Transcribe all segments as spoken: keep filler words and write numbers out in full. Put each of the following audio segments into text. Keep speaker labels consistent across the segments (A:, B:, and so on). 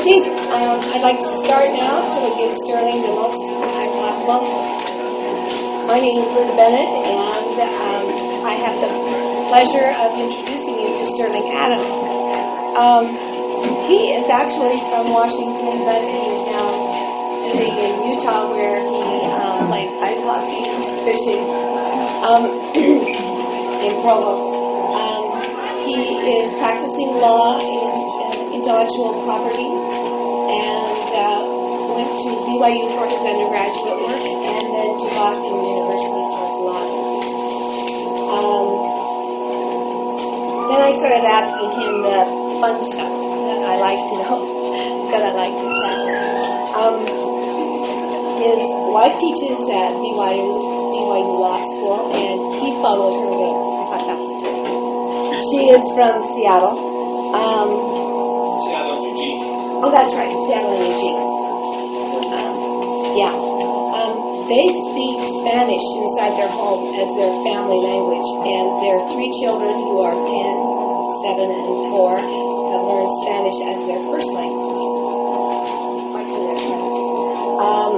A: think um, I'd like to start now, so we give Sterling the most time possible. My name is Linda Bennett, and um, I have the pleasure of introducing you to Sterling Adams. Um, he is actually from Washington, but he is now living in Utah, where he um, plays ice hockey and fishing um, in Provo. Um, he is practicing law in intellectual property, and uh, went to B Y U for his undergraduate work, and then to Boston University for his law. Um, then I started asking him the fun stuff that I like to know, that I like to chat. Um, his wife teaches at B Y U, B Y U Law School, and he followed her there. I thought that was good. She is from Seattle. Um, Oh, that's right, Seattle and Eugene. Um, yeah. Um, they speak Spanish inside their home as their family language, and their three children, who are ten, seven, and four, have learned Spanish as their first language. Quite to their credit. Um,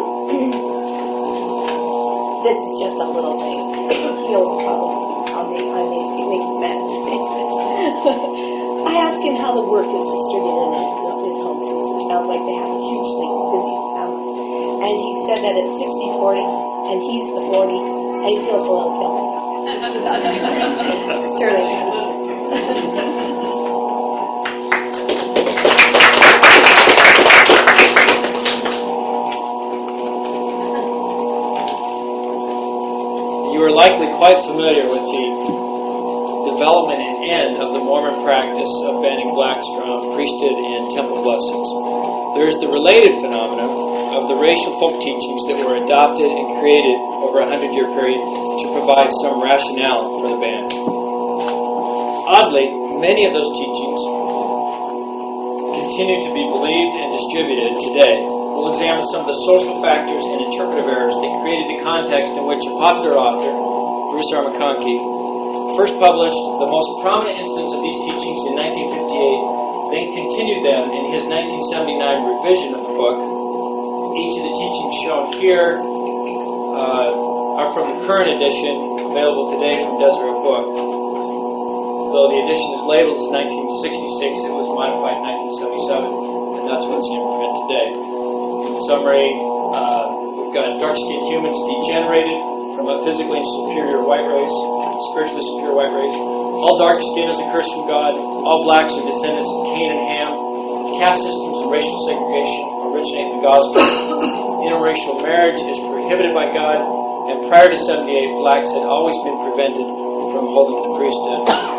A: this is just a little thing. He'll probably, I'll make, I may be making sense. I asked him how the work is distributed in his, his home, since it sounds like they have a hugely busy family. And he said that it's sixty forty, and he's the forty, and he feels a little guilty. Sterling Adams.
B: You are likely quite familiar with the development and end of the Mormon practice of banning blacks from priesthood and temple blessings. There is the related phenomenon of the racial folk teachings that were adopted and created over a hundred-year period to provide some rationale for the ban. Oddly, many of those teachings continue to be believed and distributed today. We'll examine some of the social factors and interpretive errors that created the context in which a popular author, Bruce R. McConkie, first published the most prominent instance of these teachings in nineteen fifty-eight, then continued them in his nineteen seventy-nine revision of the book. Each of the teachings shown here uh, are from the current edition, available today from Deseret Book. Though the edition is labeled as nineteen sixty-six, it was modified in nineteen seventy-seven, and that's what's in print today. In summary, uh, we've got dark-skinned humans degenerated from a physically superior white race, spiritually superior white race. All dark skin is a curse from God. All blacks are descendants of Cain and Ham. Caste systems and racial segregation originate in the gospel. Interracial marriage is prohibited by God. And prior to seventy-eight, blacks had always been prevented from holding the priesthood.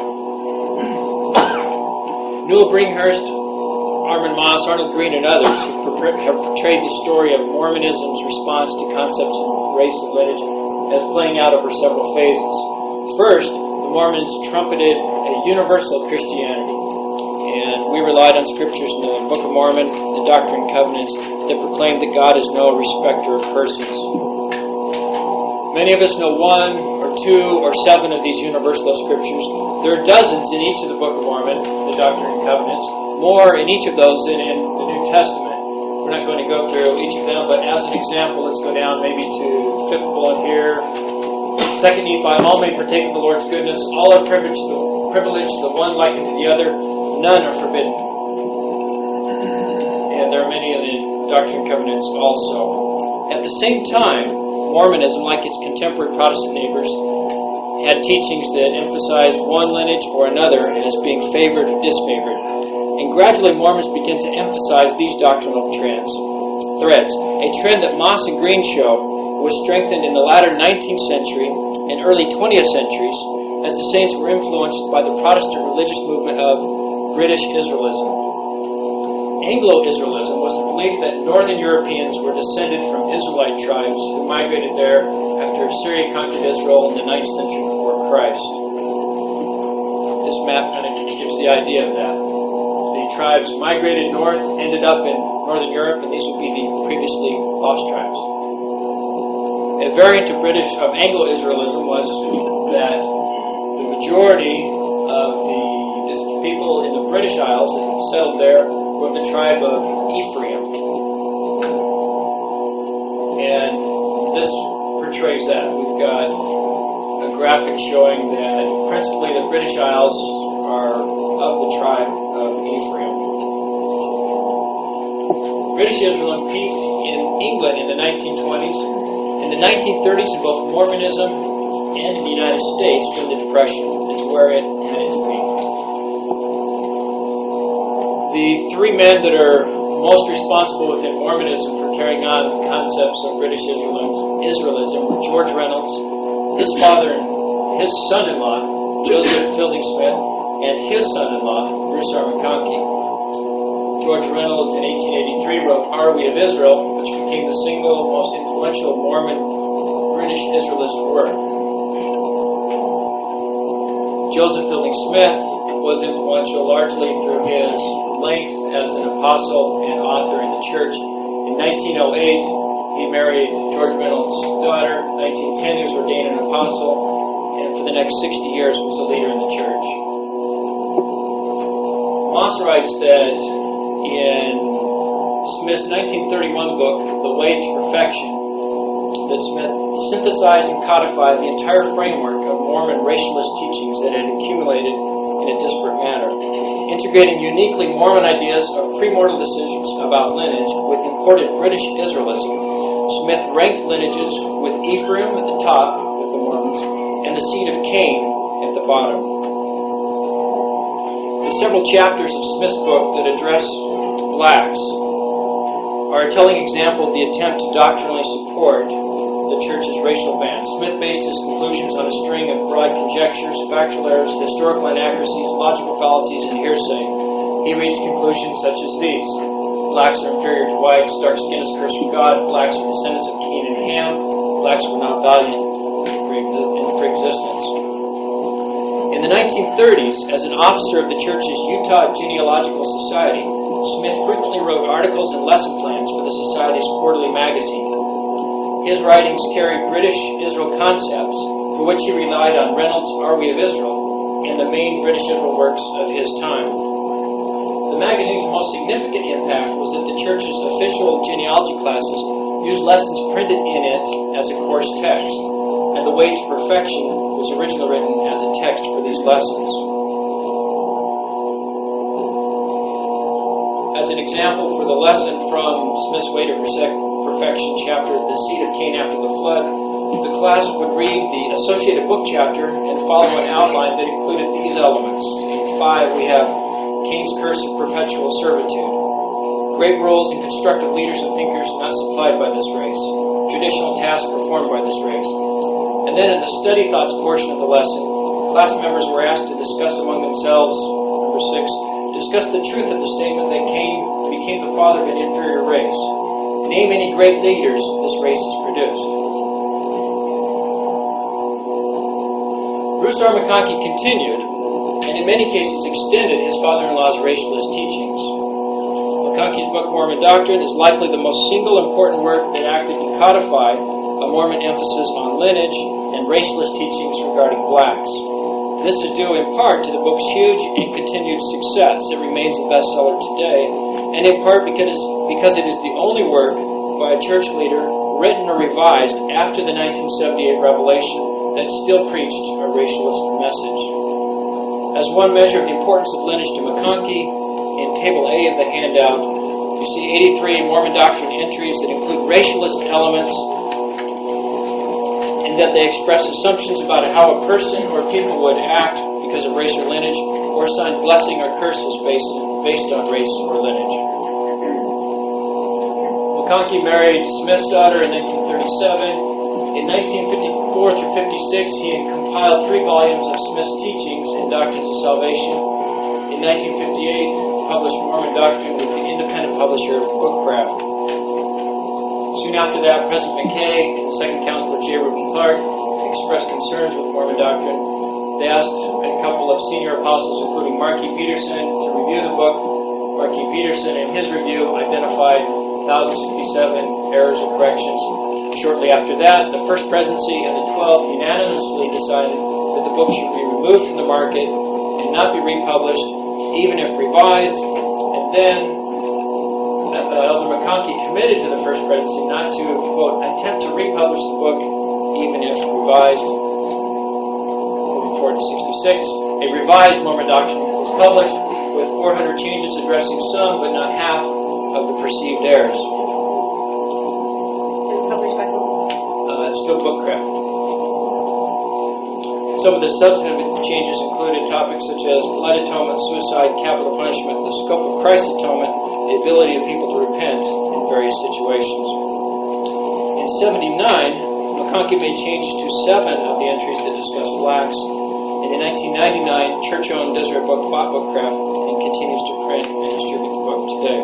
B: Newell Bringhurst, Armin Moss, Arnold Green, and others have portrayed the story of Mormonism's response to concepts of race and lineage as playing out over several phases. First, the Mormons trumpeted a universal Christianity, and we relied on scriptures in the Book of Mormon, the Doctrine and Covenants, that proclaimed that God is no respecter of persons. Many of us know one or two or seven of these universal scriptures. There are dozens in each of the Book of Mormon, the Doctrine and Covenants, more in each of those than in the New Testament. We're not going to go through each of them, but as an example, let's go down maybe to the fifth bullet here. Second Nephi, all may partake of the Lord's goodness. All are privileged, the, privileged, the one likened to the other. None are forbidden. And there are many of the Doctrine and Covenants also. At the same time, Mormonism, like its contemporary Protestant neighbors, had teachings that emphasized one lineage or another as being favored or disfavored. And gradually Mormons began to emphasize these doctrinal trends, threads. A trend that Moss and Green show was strengthened in the latter nineteenth century and early twentieth centuries as the saints were influenced by the Protestant religious movement of British Israelism. Anglo-Israelism was the belief that Northern Europeans were descended from Israelite tribes who migrated there after Assyria conquered Israel in the ninth century before Christ. This map kind of gives the idea of that. The tribes migrated north, ended up in Northern Europe, and these would be the previously lost tribes. A variant of British of Anglo-Israelism was that the majority of the people in the British Isles that settled there were of the tribe of Ephraim. And this portrays that. We've got a graphic showing that principally the British Isles are of the tribe of Ephraim. British Israel peaked in England in the nineteen twenties. In the nineteen thirties, in both Mormonism and in the United States during the Depression, is where it had its peak. The three men that are most responsible within Mormonism for carrying on the concepts of British Israelism were George Reynolds, his father and his son-in-law, Joseph Fielding Smith, and his son-in-law, Bruce R. McConkie. George Reynolds in eighteen eighty-three wrote Are We of Israel, which became the single most influential Mormon British Israelist work. Joseph Fielding Smith was influential largely through his length as an apostle and author in the church. In nineteen oh eight, he married George Reynolds' daughter. In nineteen ten, he was ordained an apostle, and for the next sixty years was a leader in the church. Moss writes that in Smith's nineteen thirty-one book, The Way to Perfection, that Smith synthesized and codified the entire framework of Mormon racialist teachings that had accumulated in a disparate manner, integrating uniquely Mormon ideas of premortal decisions about lineage with imported British Israelism. Smith ranked lineages with Ephraim at the top, with the Mormons, and the seed of Cain at the bottom. The several chapters of Smith's book that address blacks are a telling example of the attempt to doctrinally support the church's racial ban. Smith based his conclusions on a string of broad conjectures, factual errors, historical inaccuracies, logical fallacies, and hearsay. He reached conclusions such as these. Blacks are inferior to whites, dark skin is cursed from God, blacks are descendants of Cain and Ham, blacks were not valiant in pre-existence. In the nineteen thirties, as an officer of the church's Utah Genealogical Society, Smith frequently wrote articles and lesson plans for the Society's quarterly magazine. His writings carried British Israel concepts, for which he relied on Reynolds' Are We of Israel and the main British Israel works of his time. The magazine's most significant impact was that the church's official genealogy classes used lessons printed in it as a course text, and The Way to Perfection was originally written as a text for these lessons. As an example for the lesson from Smith's Way to Perfection chapter, The Seed of Cain After the Flood, the class would read the associated book chapter and follow an outline that included these elements. In five, we have Cain's curse of perpetual servitude, great rules and constructive leaders and thinkers not supplied by this race, traditional tasks performed by this race. And then in the study thoughts portion of the lesson, class members were asked to discuss among themselves, number six, discuss the truth of the statement that Cain became the father of an inferior race. Name any great leaders this race has produced. Bruce R. McConkie continued, and in many cases extended his father-in-law's racialist teachings. McConkie's book, Mormon Doctrine, is likely the most single important work that acted to codify a Mormon emphasis on lineage and racialist teachings regarding blacks. This is due in part to the book's huge and continued success. It remains a bestseller today, and in part because, because it is the only work by a church leader written or revised after the nineteen seventy-eight revelation that still preached a racialist message. As one measure of the importance of lineage to McConkie, in Table A of the handout, you see eighty-three Mormon Doctrine entries that include racialist elements and that they express assumptions about how a person or people would act because of race or lineage, or assign blessing or curses based, based on race or lineage. McConkie married Smith's daughter in nineteen thirty-seven. In nineteen fifty-four through fifty-six, he compiled three volumes of Smith's teachings in Doctrines of Salvation. In nineteen fifty-eight, published Mormon Doctrine with the independent publisher Bookcraft. Soon after that, President McKay and Second Counselor J. Reuben Clark expressed concerns with Mormon Doctrine. They asked a couple of senior apostles, including Marky Peterson, to review the book. Marky Peterson, in his review, identified one thousand sixty-seven errors and corrections. Shortly after that, the First Presidency and the Twelve unanimously decided that the book should be removed from the market and not be republished, even if revised. And then uh, Elder McConkie committed to the First Presidency not to, quote, attempt to republish the book, even if revised. Moving forward to sixty-six, a revised Mormon Doctrine was published with four hundred changes addressing some, but not half, of the perceived errors.
A: And published by who?
B: Uh, still Bookcraft. Some of the substantive changes included topics such as blood atonement, suicide, capital punishment, the scope of Christ's atonement, the ability of people to repent in various situations. In seventy-nine, McConkie made changes to seven of the entries that discuss blacks. And in nineteen ninety-nine, Church-owned Deseret Book bought Bookcraft and continues to print and distribute the book today.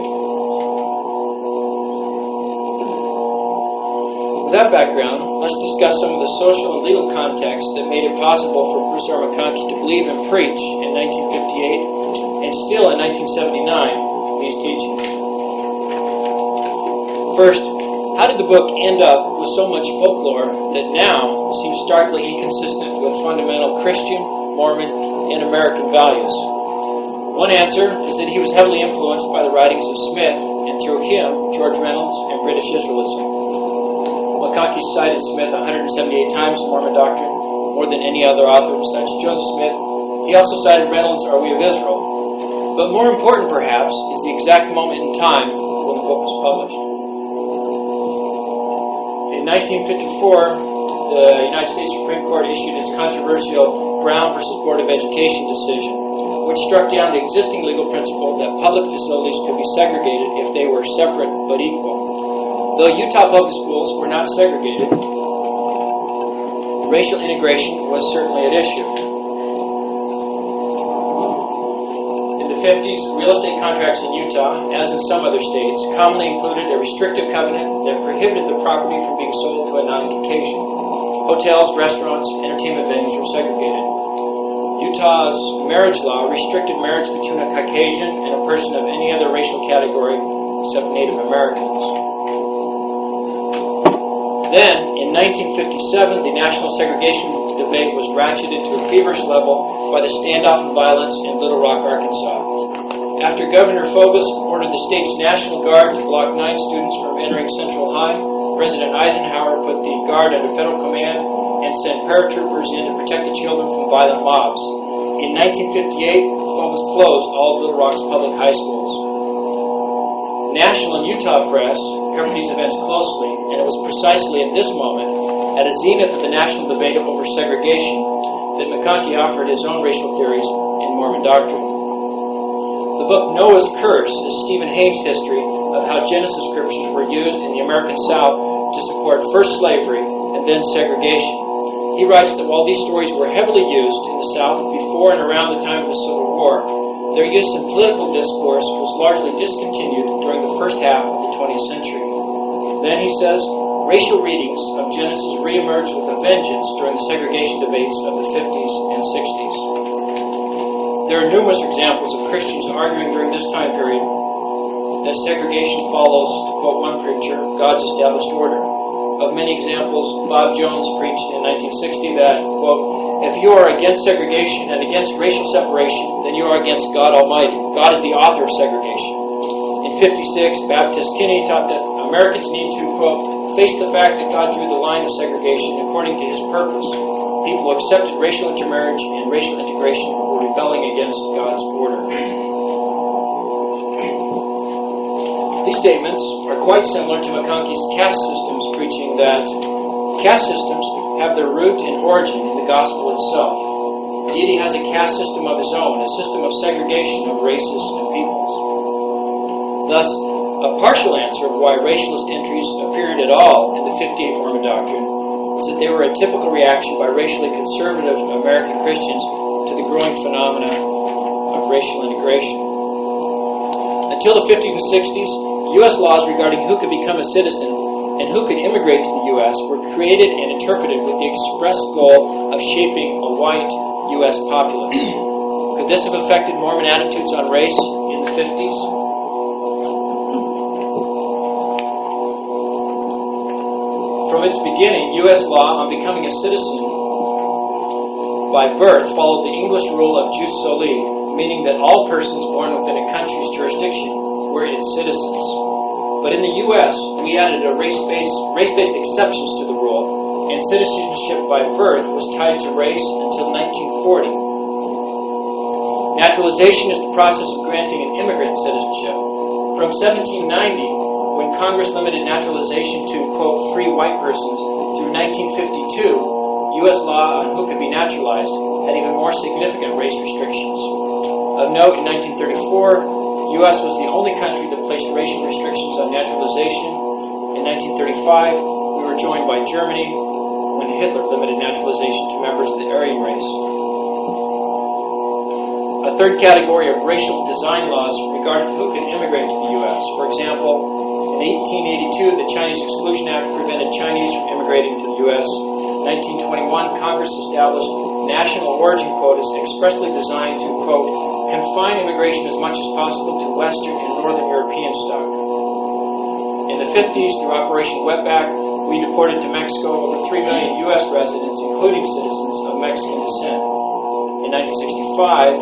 B: With that background, let's discuss some of the social and legal context that made it possible for Bruce R. McConkie to believe and preach in nineteen fifty-eight and still in nineteen seventy-nine these teachings. First, how did the book end up with so much folklore that now seems starkly inconsistent with fundamental Christian, Mormon, and American values? One answer is that he was heavily influenced by the writings of Smith, and through him, George Reynolds and British Israelism. McConkie cited Smith one hundred seventy-eight times in Mormon Doctrine, more than any other author besides Joseph Smith. He also cited Reynolds' Are We of Israel? But more important, perhaps, is the exact moment in time when the book was published. In nineteen fifty-four, the United States Supreme Court issued its controversial Brown versus Board of Education decision, which struck down the existing legal principle that public facilities could be segregated if they were separate but equal. Though Utah public schools were not segregated, racial integration was certainly at issue. In the fifties, real estate contracts in Utah, as in some other states, commonly included a restrictive covenant that prohibited the property from being sold to a non-Caucasian. Hotels, restaurants, entertainment venues were segregated. Utah's marriage law restricted marriage between a Caucasian and a person of any other racial category except Native Americans. Then, in nineteen fifty-seven, the national segregation debate was ratcheted to a feverish level by the standoff and violence in Little Rock, Arkansas. After Governor Phobos ordered the state's National Guard to block nine students from entering Central High, President Eisenhower put the Guard under federal command and sent paratroopers in to protect the children from violent mobs. In nineteen fifty-eight, Phobos closed all of Little Rock's public high schools. National and Utah press covered these events closely, and it was precisely at this moment, at a zenith of the national debate over segregation, that McConkie offered his own racial theories in Mormon Doctrine. The book Noah's Curse is Stephen Haynes' history of how Genesis scriptures were used in the American South to support first slavery and then segregation. He writes that while these stories were heavily used in the South before and around the time of the Civil War, their use in political discourse was largely discontinued during the first half of the twentieth century. Then, he says, racial readings of Genesis reemerged with a vengeance during the segregation debates of the fifties and sixties. There are numerous examples of Christians arguing during this time period that segregation follows, to quote one preacher, God's established order. Of many examples, Bob Jones preached in nineteen sixty that, quote, if you are against segregation and against racial separation, then you are against God Almighty. God is the author of segregation. In fifty-six, Baptist Kinney taught that Americans need to, quote, face the fact that God drew the line of segregation according to His purpose. People who accepted racial intermarriage and racial integration were rebelling against God's order. These statements are quite similar to McConkie's caste systems preaching that caste systems have their root and origin in the gospel itself. Deity has a caste system of his own, a system of segregation of races and peoples. Thus, a partial answer of why racialist entries appeared at all in the fifty-eight Mormon Doctrine is that they were a typical reaction by racially conservative American Christians to the growing phenomena of racial integration. Until the fifties and sixties, U S laws regarding who could become a citizen and who could immigrate to the U S were created and interpreted with the express goal of shaping a white U S populace. Could this have affected Mormon attitudes on race in the fifties? From its beginning, U S law on becoming a citizen by birth followed the English rule of jus soli, meaning that all persons born within a country's jurisdiction were its citizens. But in the U S, we added a race-based, race-based exceptions to the rule, and citizenship by birth was tied to race until nineteen forty. Naturalization is the process of granting an immigrant citizenship. From seventeen ninety, when Congress limited naturalization to, quote, free white persons, through nineteen fifty-two, U S law on who could be naturalized had even more significant race restrictions. Of note, in nineteen thirty-four, U S was the only country that placed racial restrictions on naturalization. In nineteen thirty-five, we were joined by Germany when Hitler limited naturalization to members of the Aryan race. A third category of racial design laws regarded who could immigrate to the U S. For example, in eighteen eighty-two, the Chinese Exclusion Act prevented Chinese from immigrating to the U S. In nineteen twenty-one, Congress established national origin quotas expressly designed to, quote, confine immigration as much as possible to Western and Northern European stock. In the fifties, through Operation Wetback, we deported to Mexico over three million U S residents, including citizens of Mexican descent. In nineteen sixty-five,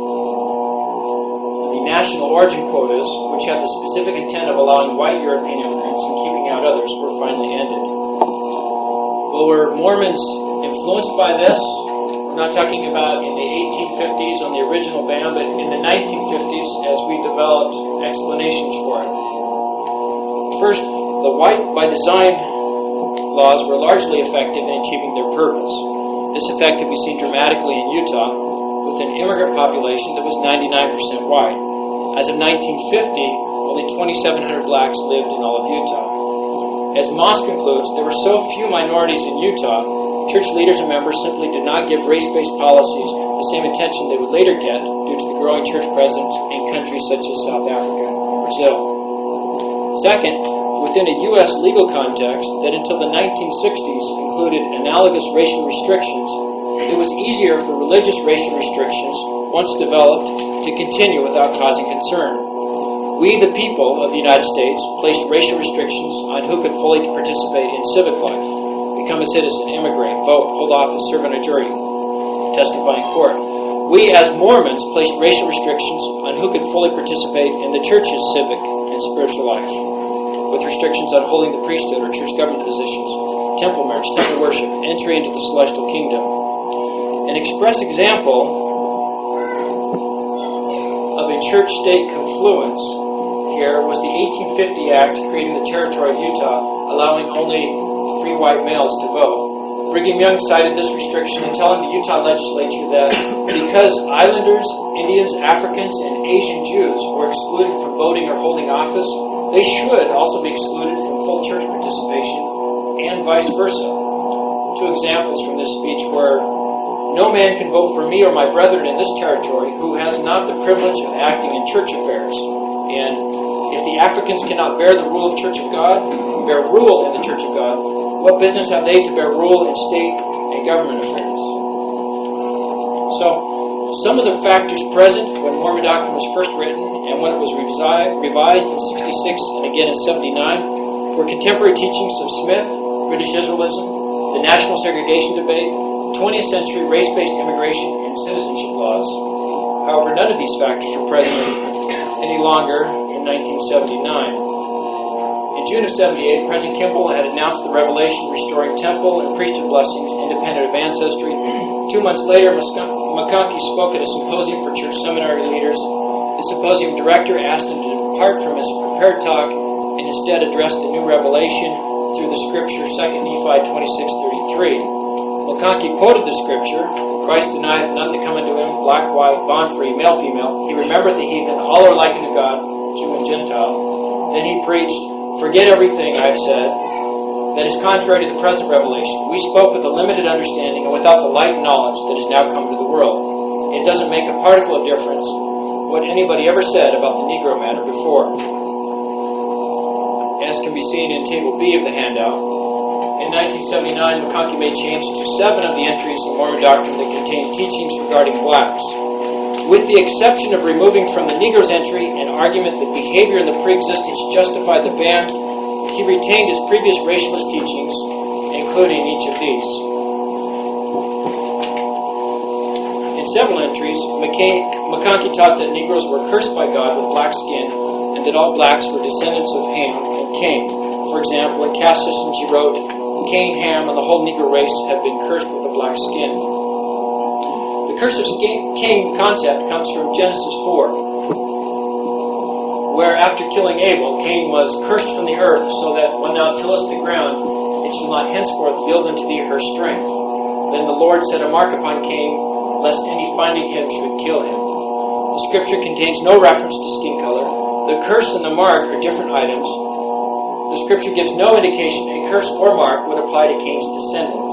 B: the national origin quotas, which had the specific intent of allowing white European immigrants and keeping out others, were finally ended. Well, were Mormons influenced by this? We're not talking about in the eighteen fifties on the original ban, but in the nineteen fifties as we developed explanations for it. First, the white by design laws were largely effective in achieving their purpose. This effect could be seen dramatically in Utah, with an immigrant population that was ninety-nine percent white. As of nineteen fifty, only twenty-seven hundred blacks lived in all of Utah. As Moss concludes, there were so few minorities in Utah, church leaders and members simply did not give race-based policies the same attention they would later get due to the growing church presence in countries such as South Africa and Brazil. Second, within a U S legal context that until the nineteen sixties included analogous racial restrictions, it was easier for religious racial restrictions, once developed, to continue without causing concern. We, the people of the United States, placed racial restrictions on who could fully participate in civic life, become a citizen, immigrate, vote, hold office, serve on a jury, testify in court. We, as Mormons, placed racial restrictions on who could fully participate in the church's civic and spiritual life, with restrictions on holding the priesthood or church government positions, temple marriage, temple worship, entry into the celestial kingdom. An express example of a church-state confluence here was the eighteen fifty Act creating the territory of Utah, allowing only free white males to vote. Brigham Young cited this restriction in telling the Utah legislature that because islanders, Indians, Africans, and Asian Jews were excluded from voting or holding office, they should also be excluded from full church participation, and vice versa. Two examples from this speech were, no man can vote for me or my brethren in this territory who has not the privilege of acting in church affairs. And if the Africans cannot bear the rule of Church of God, bear rule in the Church of God, what business have they to bear rule in state and government affairs? So, some of the factors present when Mormon doctrine was first written and when it was revisi- revised in sixty-six and again in seventy-nine were contemporary teachings of Smith, British Israelism, the national segregation debate, twentieth century race-based immigration, and citizenship laws. However, none of these factors are present any longer in nineteen seventy-nine. In June of seventy-eight, President Kimball had announced the revelation restoring temple and priesthood blessings independent of ancestry. Two months later, McConkie spoke at a symposium for church seminary leaders. The symposium director asked him to depart from his prepared talk and instead address the new revelation through the scripture Second Nephi twenty-six thirty-three. McConkie quoted the scripture, Christ denieth none to come unto him, black, white, bond free, male, female. He remembered the heathen, all are likened to God, Jew and Gentile. Then he preached, forget everything I've said that is contrary to the present revelation. We spoke with a limited understanding and without the light knowledge that has now come to the world. It doesn't make a particle of difference what anybody ever said about the Negro matter before. As can be seen in Table B of the handout, in nineteen seventy-nine, McConkie made changes to seven of the entries in Mormon doctrine that contained teachings regarding blacks. With the exception of removing from the Negro's entry an argument that behavior in the pre-existence justified the ban, he retained his previous racialist teachings, including each of these. In several entries, McConkie taught that Negroes were cursed by God with black skin, and that all blacks were descendants of Ham and Cain. For example, in Caste Systems he wrote, Cain, Ham, and the whole Negro race have been cursed with a black skin. The curse of Cain concept comes from Genesis four, where after killing Abel, Cain was cursed from the earth, so that when thou tillest the ground, it shall not henceforth yield unto thee her strength. Then the Lord set a mark upon Cain, lest any finding him should kill him. The scripture contains no reference to skin color. The curse and the mark are different items. The scripture gives no indication a curse or mark would apply to Cain's descendants.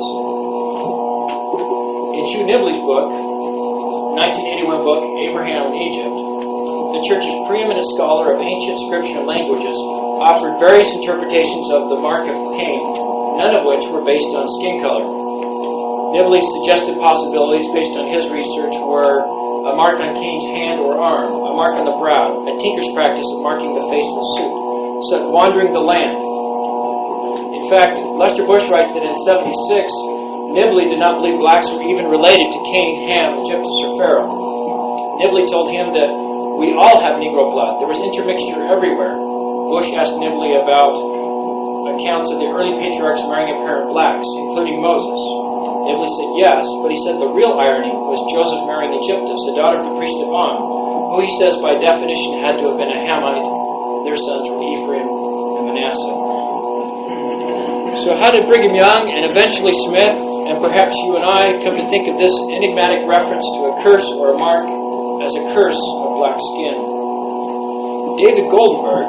B: In Hugh Nibley's book, nineteen eighty-one book, Abraham in Egypt, the church's preeminent scholar of ancient scripture and languages offered various interpretations of the mark of Cain, none of which were based on skin color. Nibley's suggested possibilities based on his research were a mark on Cain's hand or arm, a mark on the brow, a tinker's practice of marking the face with soot, so wandering the land. In fact, Lester Bush writes that in seventy-six, Nibley did not believe blacks were even related to Cain, Ham, Egyptus, or Pharaoh. Nibley told him that we all have Negro blood. There was intermixture everywhere. Bush asked Nibley about accounts of the early patriarchs marrying apparent blacks, including Moses. Nibley said yes, but he said the real irony was Joseph marrying Egyptus, the daughter of the priest of On, who he says by definition had to have been a Hamite. Their sons were Ephraim and Manasseh. So how did Brigham Young and eventually Smith, and perhaps you and I, come to think of this enigmatic reference to a curse or a mark as a curse of black skin? David Goldenberg,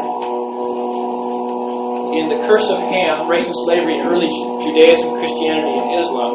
B: in The Curse of Ham, Race and Slavery in Early Judaism, Christianity, and Islam,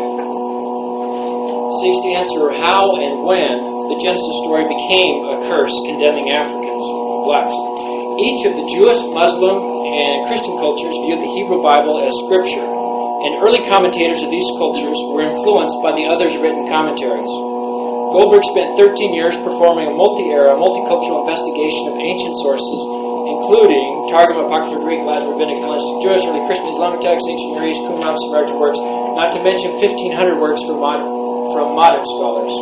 B: seeks to answer how and when the Genesis story became a curse condemning Africans, blacks. Each of the Jewish, Muslim, and Christian cultures viewed the Hebrew Bible as scripture, and early commentators of these cultures were influenced by the others' written commentaries. Goldberg spent thirteen years performing a multi-era, multicultural investigation of ancient sources, including Targum, Apocrypha, Greek, Latin, Rabbinic, Hellenistic, Jewish, Early Christian, Islamic texts, Ancient Near East, Qumran, Samaritan works, not to mention fifteen hundred works from modern, from modern scholars.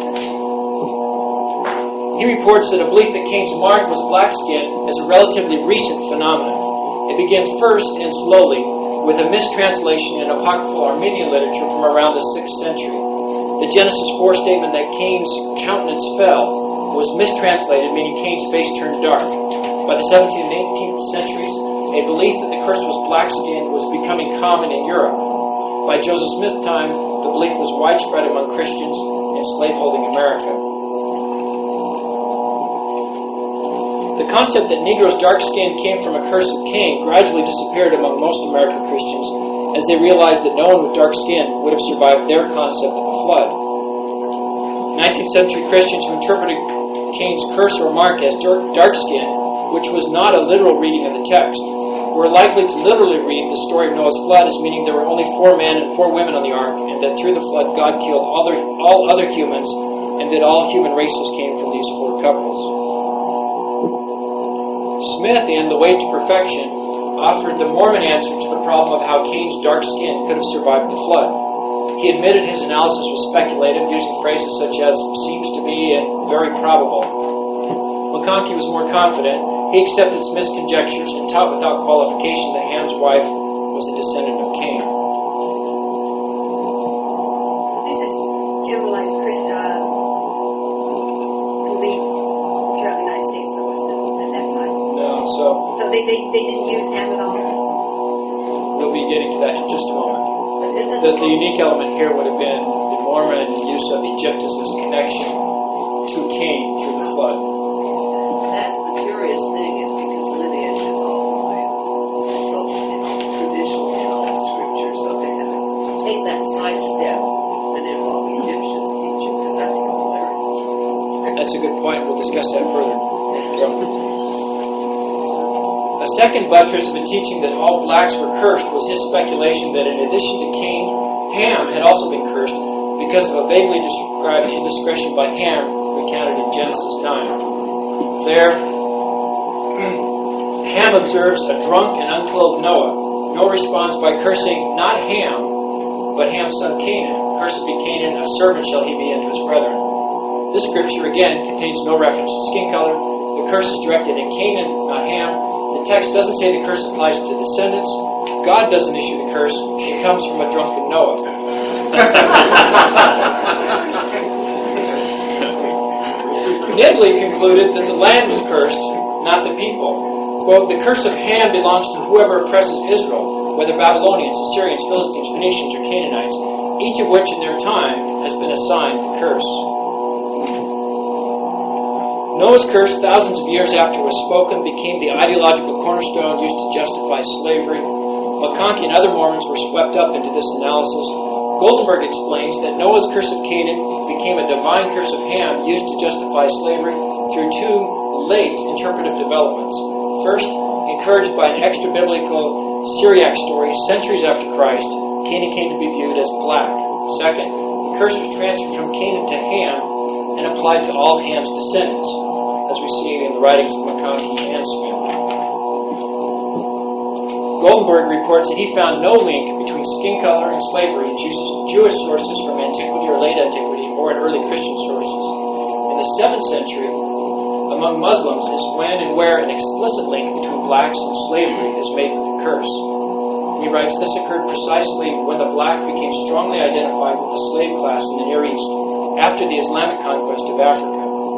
B: He reports that a belief that Cain's mark was black skin is a relatively recent phenomenon. It began first and slowly with a mistranslation in apocryphal Armenian literature from around the sixth century. The Genesis four statement that Cain's countenance fell was mistranslated, meaning Cain's face turned dark. By the seventeenth and eighteenth centuries, a belief that the curse was black skin was becoming common in Europe. By Joseph Smith's time, the belief was widespread among Christians in slaveholding America. The concept that Negroes' dark skin came from a curse of Cain gradually disappeared among most American Christians as they realized that no one with dark skin would have survived their concept of the flood. nineteenth century Christians who interpreted Cain's curse or mark as dark skin, which was not a literal reading of the text, were likely to literally read the story of Noah's flood as meaning there were only four men and four women on the ark, and that through the flood God killed all other, all other humans, and that all human races came from these four couples. Smith, in The Way to Perfection, offered the Mormon answer to the problem of how Cain's dark skin could have survived the flood. He admitted his analysis was speculative, using phrases such as seems to be and very probable. McConkie was more confident. He accepted Smith's conjectures and taught without qualification that Ham's wife was a descendant of Cain.
C: This is generalized Christian uh, belief throughout the United States, though, wasn't it, at that time?
B: No, so...
C: So they, they, they didn't use Ham at all?
B: We'll be getting to that in just a moment.
C: But isn't
B: The, the unique element here would have been the Mormon use of Egyptus' connection to Cain through the flood.
D: That's the curious thing, is because lineage is all the way so you know, traditional in all the scripture. So to have it, take that side step and involve Egyptians teaching, because I think it's hilarious.
B: That's a good point. We'll discuss that further. A second buttress of the teaching that all blacks were cursed was his speculation that in addition to Cain, Ham had also been cursed because of a vaguely described indiscretion by Ham recounted in Genesis nine. There, Ham observes a drunk and unclothed Noah. Noah responds by cursing not Ham, but Ham's son Canaan. Cursed be Canaan, a servant shall he be unto his brethren. This scripture, again, contains no reference to skin color, the curse is directed at Canaan, not Ham. The text doesn't say the curse applies to descendants. God doesn't issue the curse. It comes from a drunken Noah. Nibley concluded that the land was cursed, not the people. Quote, the curse of Ham belongs to whoever oppresses Israel, whether Babylonians, Assyrians, Philistines, Phoenicians, or Canaanites, each of which in their time has been assigned the curse. Noah's curse, thousands of years after it was spoken, became the ideological cornerstone used to justify slavery. McConkie and other Mormons were swept up into this analysis. Goldenberg explains that Noah's curse of Canaan became a divine curse of Ham used to justify slavery through two late interpretive developments. First, encouraged by an extra-biblical Syriac story centuries after Christ, Canaan came to be viewed as black. Second, the curse was transferred from Canaan to Ham and applied to all Ham's descendants, as we see in the writings of McConkie and Smith. Goldenberg reports that he found no link between skin color and slavery in Jewish sources from antiquity or late antiquity or in early Christian sources. In the seventh century, among Muslims is when and where an explicit link between blacks and slavery is made with the curse. He writes, this occurred precisely when the black became strongly identified with the slave class in the Near East after the Islamic conquest of Africa.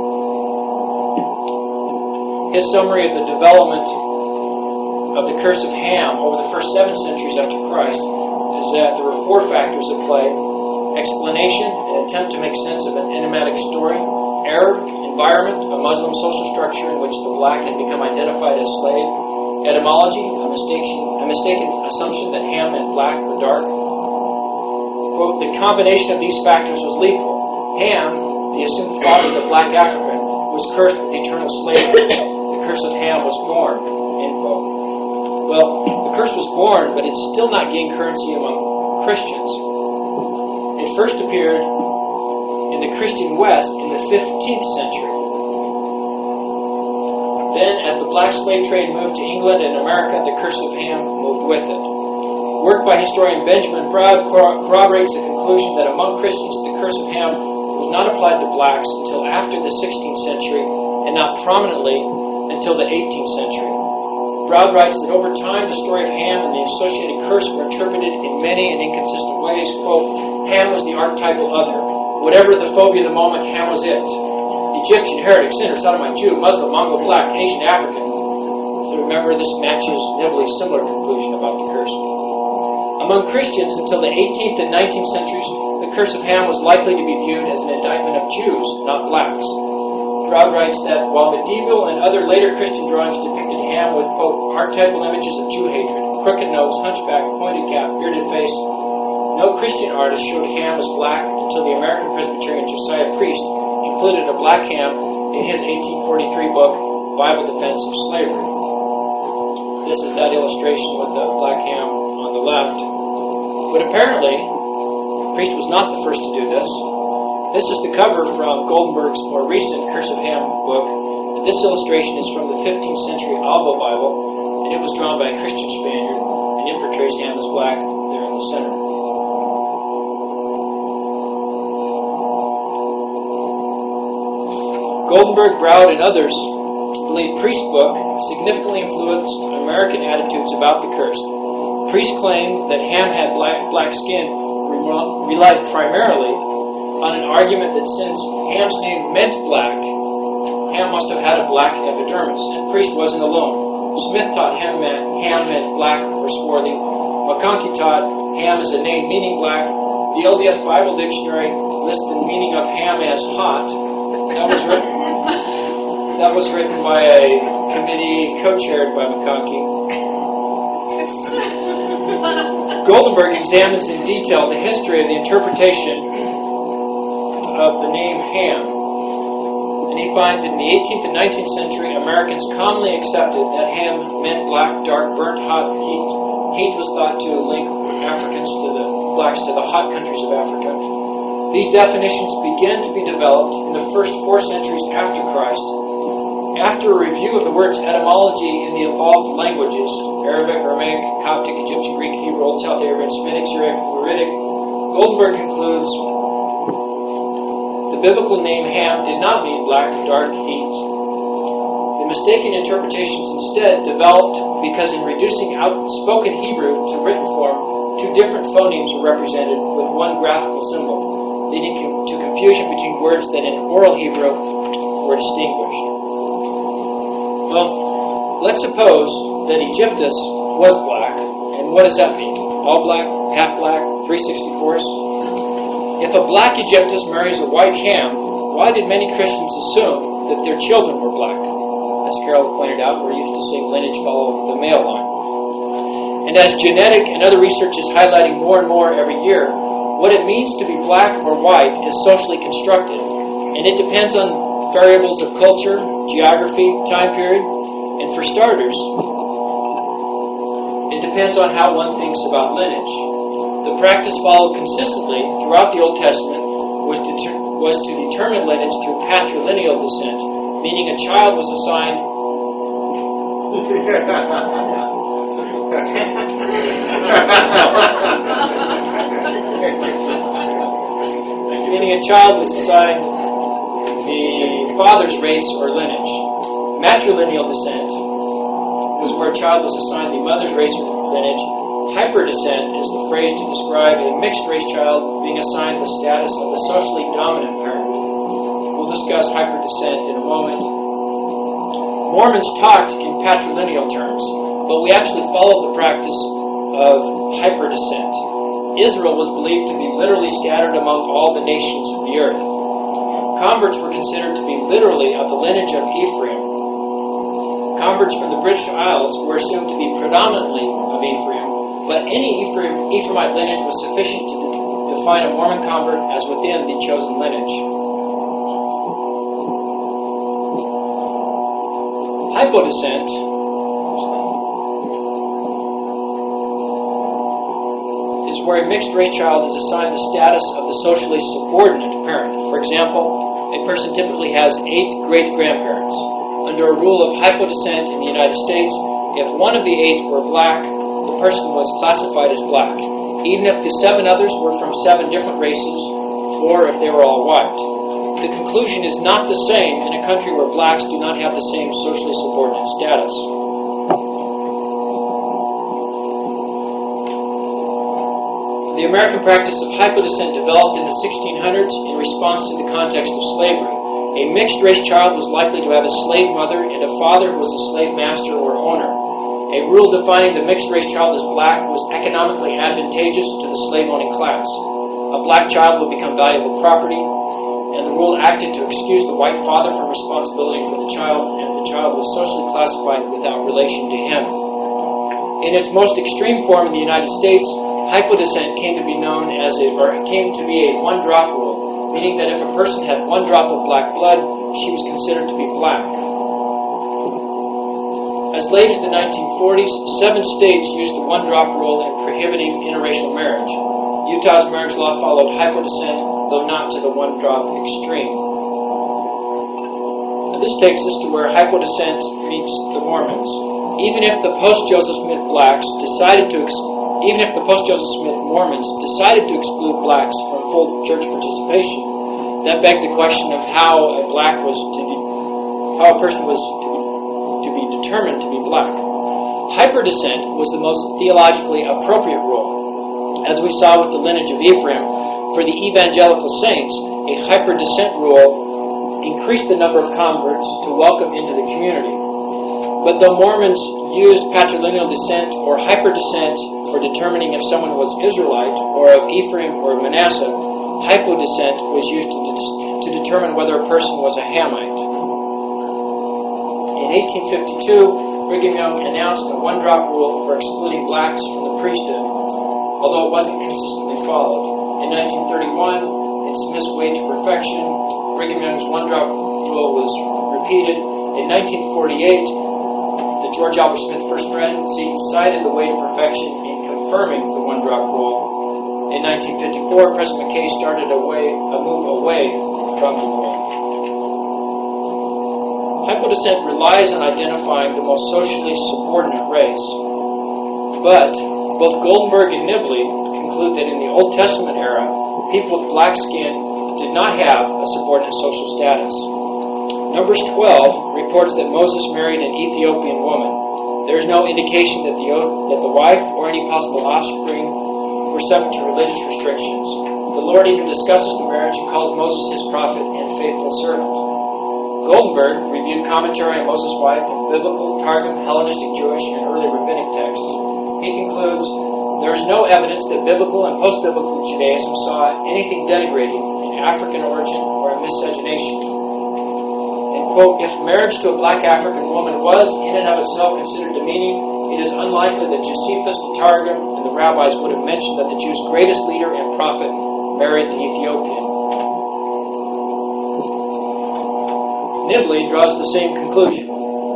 B: His summary of the development of the curse of Ham over the first seven centuries after Christ is that there were four factors at play: explanation, an attempt to make sense of an enigmatic story; error, environment, a Muslim social structure in which the black had become identified as slave; etymology, a mistaken, a mistaken assumption that Ham meant black or dark. Quote, the combination of these factors was lethal. Ham, the assumed father of the black African, was cursed with eternal slavery. The curse of Ham was born. End quote. Well, the curse was born, but it's still not gained currency among Christians. It first appeared in the Christian West in the fifteenth century. Then, as the black slave trade moved to England and America, the curse of Ham moved with it. Work by historian Benjamin Browd corroborates the conclusion that among Christians the curse of Ham was not applied to blacks until after the sixteenth century and not prominently until the eighteenth century. Browd writes that over time the story of Ham and the associated curse were interpreted in many and inconsistent ways. Quote, Ham was the archetypal other. Whatever the phobia of the moment, Ham was it. Egyptian, heretic, sinner, sodomite, Jew, Muslim, Mongol, black, Asian, African. So remember, this matches Nibley's similar conclusion about the curse. Among Christians, until the eighteenth and nineteenth centuries, the curse of Ham was likely to be viewed as an indictment of Jews, not blacks. Browd writes that while medieval and other later Christian drawings depicted Ham with, quote, archetypal images of Jew hatred, crooked nose, hunchback, pointed cap, bearded face, no Christian artist showed Ham as black until the American Presbyterian Josiah Priest included a black Ham in his eighteen forty-three book, Bible Defense of Slavery. This is that illustration with the black Ham on the left. But apparently, Priest was not the first to do this. This is the cover from Goldenberg's more recent Curse of Ham book. And this illustration is from the fifteenth century Albo Bible, and it was drawn by a Christian Spaniard, and it portrays Ham as black there in the center. Goldenberg, Browd, and others believe Priest's book significantly influenced American attitudes about the curse. Priest claimed that Ham had black, black skin relied primarily on an argument that since Ham's name meant black, Ham must have had a black epidermis, and Priest wasn't alone. Smith taught Ham meant, Ham meant black or swarthy. McConkie taught Ham as a name meaning black. The L D S Bible Dictionary lists the meaning of Ham as hot. That was written, that was written by a committee co-chaired by McConkie. Goldenberg examines in detail the history of the interpretation of the name Ham, and he finds that in the eighteenth and nineteenth century, Americans commonly accepted that Ham meant black, dark, burnt, hot, heat. Heat was thought to link Africans to the blacks to the hot countries of Africa. These definitions began to be developed in the first four centuries after Christ. After a review of the word's etymology in the evolved languages, Arabic, Aramaic, Coptic, Egyptian, Greek, Hebrew, Old South Aryan, Semitic, Syriac, Uritic, Goldenberg concludes the biblical name Ham did not mean black, dark, heat. The mistaken interpretations instead developed because in reducing outspoken Hebrew to written form, two different phonemes were represented with one graphical symbol, leading to confusion between words that in oral Hebrew were distinguished. Well, let's suppose that Egyptus was black, and what does that mean? All black, half black, three sixty-fourths? If a black Egyptus marries a white Ham, why did many Christians assume that their children were black? As Carol pointed out, we're used to seeing lineage follow the male line. And as genetic and other research is highlighting more and more every year, what it means to be black or white is socially constructed, and it depends on variables of culture, geography, time period, and for starters, it depends on how one thinks about lineage. The practice followed consistently throughout the Old Testament was to, ter- was to determine lineage through patrilineal descent, meaning a child was assigned meaning a child was assigned the father's race or lineage. Matrilineal descent was where a child was assigned the mother's race or lineage. Hyperdescent is the phrase to describe a mixed-race child being assigned the status of the socially dominant parent. We'll discuss hyperdescent in a moment. Mormons talked in patrilineal terms, but we actually followed the practice of hyperdescent. Israel was believed to be literally scattered among all the nations of the earth. Converts were considered to be literally of the lineage of Ephraim. Converts from the British Isles were assumed to be predominantly of Ephraim, but any Ephraim, Ephraimite lineage was sufficient to de- define a Mormon convert as within the chosen lineage. Hypodescent is where a mixed-race child is assigned the status of the socially subordinate parent. For example, a person typically has eight great-grandparents. Under a rule of hypodescent in the United States, if one of the eight were black, the person was classified as black, even if the seven others were from seven different races, or if they were all white. The conclusion is not the same in a country where blacks do not have the same socially subordinate status. The American practice of hypodescent developed in the sixteen hundreds in response to the context of slavery. A mixed-race child was likely to have a slave mother and a father who was a slave master or owner. A rule defining the mixed-race child as black was economically advantageous to the slave-owning class. A black child would become valuable property, and the rule acted to excuse the white father from responsibility for the child, and the child was socially classified without relation to him. In its most extreme form in the United States, hypodescent came to be known as a, or came to be a one-drop rule, meaning that if a person had one drop of black blood, she was considered to be black. As late as the nineteen forties, seven states used the one-drop rule in prohibiting interracial marriage. Utah's marriage law followed hypodescent, though not to the one-drop extreme. Now this takes us to where hypodescent meets the Mormons. Even if the post-Joseph Smith blacks decided to, ex- even if the post-Joseph Smith Mormons decided to exclude blacks from full church participation, that begged the question of how a black was to be, how a person was to be to be determined to be black. Hyperdescent was the most theologically appropriate rule. As we saw with the lineage of Ephraim, for the evangelical saints, a hyperdescent rule increased the number of converts to welcome into the community. But though Mormons used patrilineal descent or hyperdescent for determining if someone was Israelite or of Ephraim or Manasseh, hypodescent was used to, de- to determine whether a person was a Hamite. In eighteen fifty-two, Brigham Young announced a one-drop rule for excluding blacks from the priesthood, although it wasn't consistently followed. In nineteen thirty-one, in Smith's Way to Perfection, Brigham Young's one-drop rule was repeated. In nineteen forty-eight, the George Albert Smith First Presidency cited the Way to Perfection in confirming the one-drop rule. In nineteen fifty-four, President McKay started a, way, a move away from the rule. Hypodescent relies on identifying the most socially subordinate race. But both Goldenberg and Nibley conclude that in the Old Testament era, people with black skin did not have a subordinate social status. Numbers twelve reports that Moses married an Ethiopian woman. There is no indication that the oath, that the wife or any possible offspring were subject to religious restrictions. The Lord even discusses the marriage and calls Moses his prophet and faithful servant. Goldenberg reviewed commentary on Moses' wife in biblical, Targum, Hellenistic Jewish, and early rabbinic texts. He concludes, there is no evidence that biblical and post-biblical Judaism saw anything denigrating in African origin or in miscegenation. Quote, if marriage to a black African woman was in and of itself considered demeaning, it is unlikely that Josephus, the Targum, and the rabbis would have mentioned that the Jews' greatest leader and prophet married the Ethiopian. Nibley draws the same conclusion.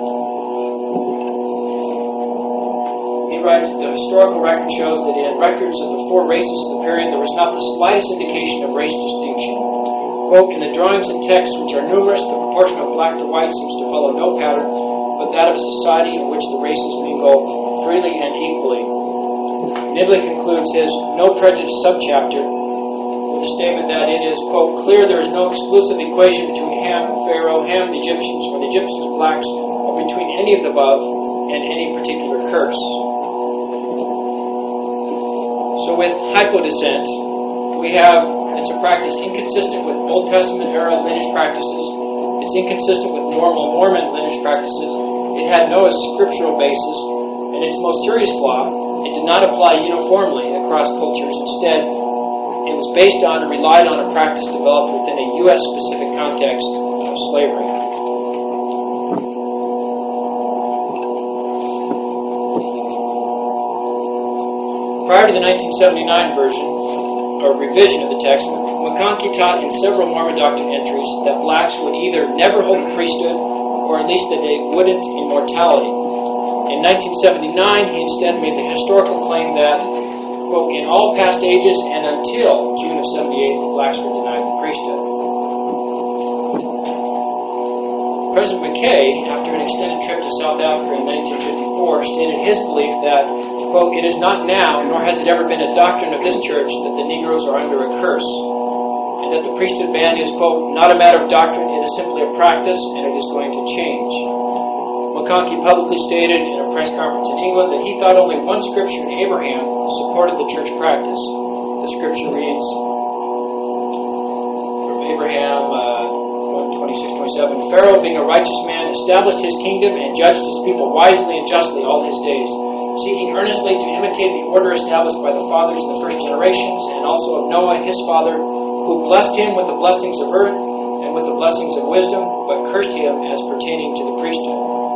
B: He writes, the historical record shows that in records of the four races of the period, there was not the slightest indication of race distinction. Quote, in the drawings and texts, which are numerous, the proportion of black to white seems to follow no pattern, but that of a society in which the races mingle freely and equally. Nibley concludes his No Prejudice subchapter with a statement that it is, quote, clear there is no exclusive equation between Ham, Pharaoh, Ham, the Egyptians, or the Egyptians, blacks, or between any of the above and any particular curse. So with hypodescent, we have it's a practice inconsistent with Old Testament era lineage practices. It's inconsistent with normal Mormon lineage practices. It had no scriptural basis. And its most serious flaw, it did not apply uniformly across cultures. Instead, it was based on and relied on a practice developed within a U S specific context of slavery. Prior to the nineteen seventy-nine version, or revision of the text, McConkie taught in several Mormon doctrine entries that blacks would either never hold the priesthood, or at least that they wouldn't in mortality. In nineteen seventy-nine, he instead made the historical claim that, quote, in all past ages and until June of seventy-eight, blacks were denied the priesthood. President McKay, after an extended trip to South Africa in nineteen fifty-four, stated his belief that, quote, it is not now, nor has it ever been a doctrine of this church that the Negroes are under a curse, and that the priesthood ban is, quote, not a matter of doctrine, it is simply a practice, and it is going to change. McConkie publicly stated in a press conference in England that he thought only one scripture in Abraham supported the church practice. The scripture reads from Abraham uh, one twenty-six twenty-seven, Pharaoh, being a righteous man, established his kingdom and judged his people wisely and justly all his days, seeking earnestly to imitate the order established by the fathers in the first generations, and also of Noah his father, who blessed him with the blessings of earth and with the blessings of wisdom, but cursed him as pertaining to the priesthood.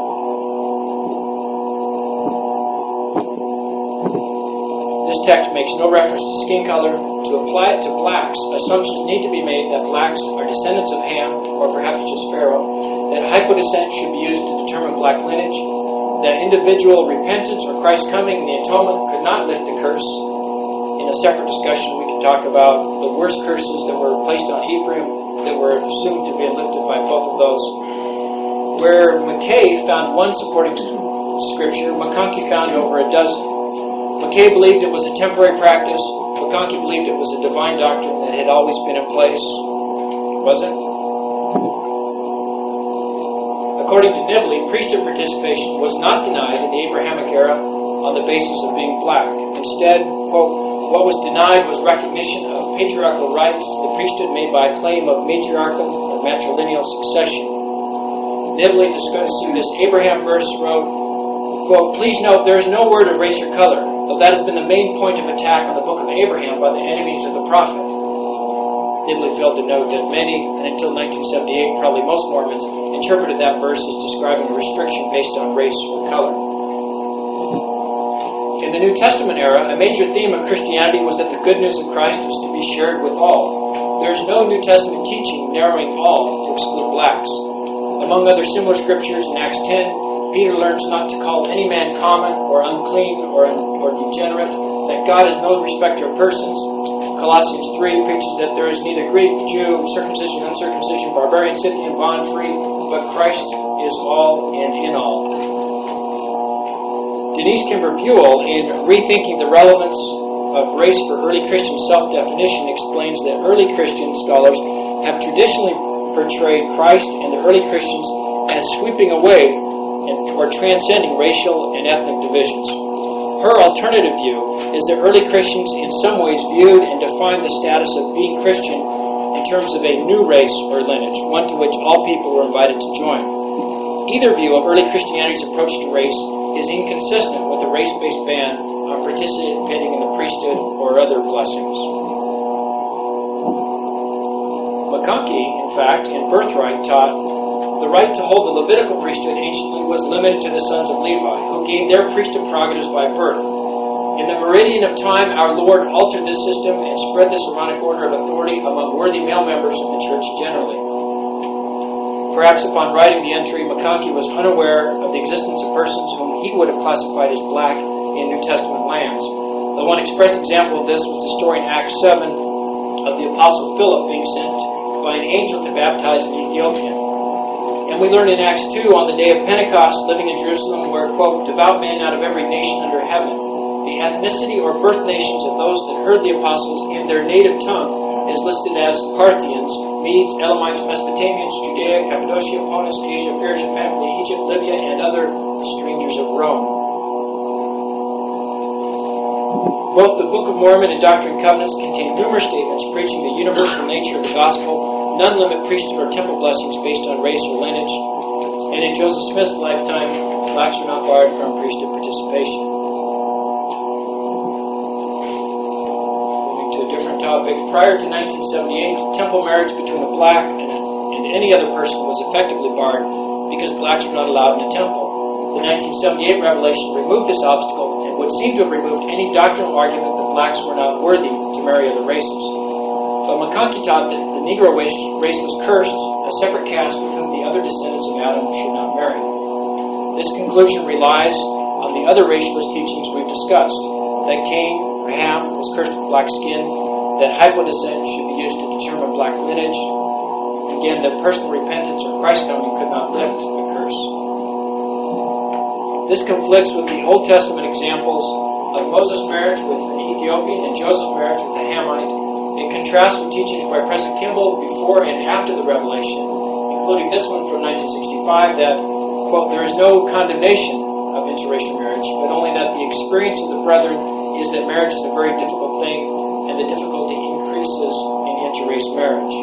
B: This text makes no reference to skin color. To apply it to blacks, assumptions need to be made that blacks are descendants of Ham, or perhaps just Pharaoh, that hypodescent should be used to determine black lineage, that individual repentance or Christ's coming in the atonement could not lift the curse. In a separate discussion, we can talk about the worst curses that were placed on Ephraim that were assumed to be lifted by both of those. Where McKay found one supporting scripture, McConkie found over a dozen. McKay believed it was a temporary practice. McConkie believed it was a divine doctrine that had always been in place. Was it? According to Nibley, priesthood participation was not denied in the Abrahamic era on the basis of being black. Instead, quote, what was denied was recognition of patriarchal rights, the priesthood made by a claim of matriarchal or matrilineal succession. Nibley, discussing this Abraham verse, wrote, quote, please note there is no word of race or color, though that has been the main point of attack on the book of Abraham by the enemies of the prophet. Nibley failed to note that many, and until nineteen seventy-eight, probably most Mormons, interpreted that verse as describing a restriction based on race or color. In the New Testament era, a major theme of Christianity was that the good news of Christ was to be shared with all. There is no New Testament teaching narrowing all to exclude blacks. Among other similar scriptures, in Acts ten, Peter learns not to call any man common or unclean or, or degenerate, that God is no respecter of persons. Colossians three preaches that there is neither Greek, Jew, circumcision, uncircumcision, barbarian, Scythian, bond, free, but Christ is all and in all. Denise Kimber Buell, in Rethinking the Relevance of Race for Early Christian Self-Definition, explains that early Christian scholars have traditionally portrayed Christ and the early Christians as sweeping away and toward transcending racial and ethnic divisions. Her alternative view is that early Christians in some ways viewed and defined the status of being Christian in terms of a new race or lineage, one to which all people were invited to join. Either view of early Christianity's approach to race is inconsistent with the race-based ban on participating in the priesthood or other blessings. McConkie, in fact, in Birthright taught the right to hold the Levitical priesthood anciently was limited to the sons of Levi, who gained their priesthood prerogatives by birth. In the meridian of time, our Lord altered this system and spread this Aaronic order of authority among worthy male members of the church generally. Perhaps upon writing the entry, McConkie was unaware of the existence of persons whom he would have classified as black in New Testament lands. The one express example of this was the story in Acts seven of the Apostle Philip being sent by an angel to baptize an Ethiopian. And we learn in Acts two, on the day of Pentecost, living in Jerusalem, where, quote, devout men out of every nation under heaven, the ethnicity or birth nations of those that heard the apostles in their native tongue is listed as Parthians, Medes, Elamites, Mesopotamians, Judea, Cappadocia, Pontus, Asia, Persia, Pamphylia, Egypt, Libya, and other strangers of Rome. Both the Book of Mormon and Doctrine and Covenants contain numerous statements preaching the universal nature of the gospel. None limit priesthood or temple blessings based on race or lineage. And in Joseph Smith's lifetime, blacks were not barred from priesthood participation. Moving to a different topic. Prior to nineteen seventy-eight, temple marriage between a black and, a, and any other person was effectively barred because blacks were not allowed in the temple. The nineteen seventy-eight revelation removed this obstacle and would seem to have removed any doctrinal argument that blacks were not worthy to marry other races. But McConkie taught that the Negro race, race was cursed, a separate caste with whom the other descendants of Adam should not marry. This conclusion relies on the other racialist teachings we've discussed, that Cain, or Ham, was cursed with black skin, that hypodescent should be used to determine black lineage, again, that personal repentance or Christ coming could not lift the curse. This conflicts with the Old Testament examples of Moses' marriage with an Ethiopian and Joseph's marriage with a Hamite. It contrasts with teachings by President Kimball before and after the Revelation, including this one from nineteen sixty-five that, quote, there is no condemnation of interracial marriage, but only that the experience of the brethren is that marriage is a very difficult thing, and the difficulty increases in interrace marriage.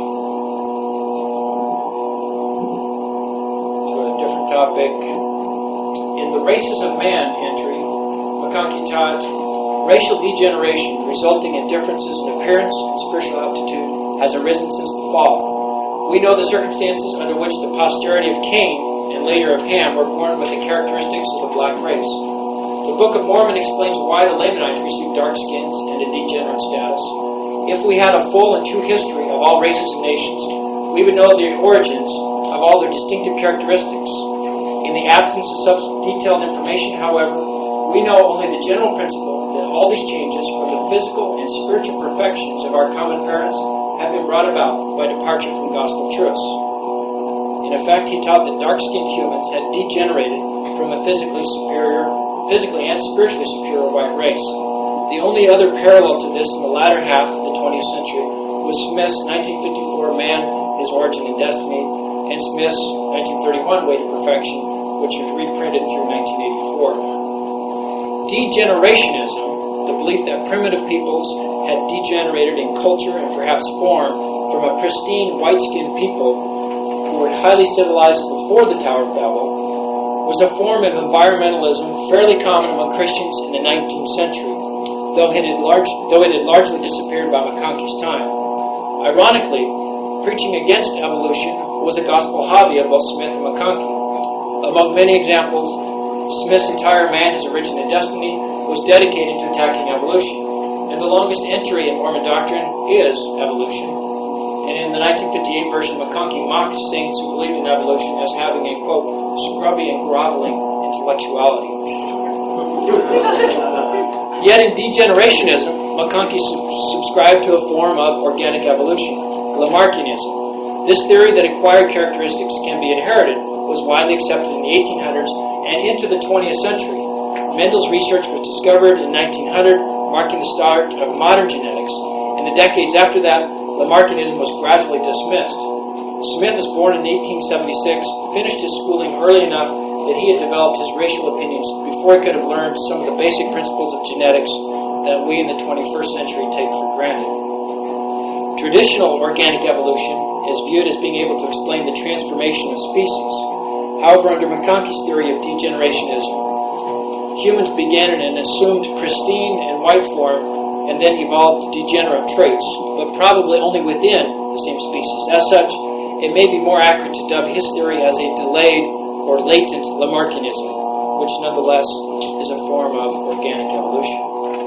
B: To a different topic. In the Races of Man entry, McConkie taught racial degeneration resulting in differences in appearance and spiritual aptitude has arisen since the fall. We know the circumstances under which the posterity of Cain and later of Ham were born with the characteristics of the black race. The Book of Mormon explains why the Lamanites received dark skins and a degenerate status. If we had a full and true history of all races and nations, we would know the origins of all their distinctive characteristics. In the absence of such detailed information, however, we know only the general principle that all these changes from the physical and spiritual perfections of our common parents have been brought about by departure from gospel truths. In effect, he taught that dark-skinned humans had degenerated from a physically superior, physically and spiritually superior white race. The only other parallel to this in the latter half of the twentieth century was Smith's nineteen fifty-four Man, His Origin and Destiny, and Smith's nineteen thirty-one Way to Perfection, which was reprinted through nineteen eighty-four. Degenerationism, the belief that primitive peoples had degenerated in culture and perhaps form from a pristine white-skinned people who were highly civilized before the Tower of Babel, was a form of environmentalism fairly common among Christians in the nineteenth century, though it had, large, though it had largely disappeared by McConkie's time. Ironically, preaching against evolution was a gospel hobby of both Smith and McConkie. Among many examples, Smith's entire Man, His Origin and Destiny was dedicated to attacking evolution, and the longest entry in Mormon doctrine is evolution. And in the nineteen fifty-eight version, McConkie mocked saints who believed in evolution as having a, quote, scrubby and groveling intellectuality. Yet in degenerationism, McConkie sub- subscribed to a form of organic evolution, Lamarckianism. This theory that acquired characteristics can be inherited was widely accepted in the eighteen hundreds and into the twentieth century. Mendel's research was discovered in nineteen hundred, marking the start of modern genetics. In the decades after that, Lamarckianism was gradually dismissed. Smith was born in eighteen seventy-six, finished his schooling early enough that he had developed his racial opinions before he could have learned some of the basic principles of genetics that we in the twenty-first century take for granted. Traditional organic evolution is viewed as being able to explain the transformation of species. However, under McConkie's theory of degenerationism, humans began in an assumed pristine and white form and then evolved degenerate traits, but probably only within the same species. As such, it may be more accurate to dub his theory as a delayed or latent Lamarckianism, which nonetheless is a form of organic evolution.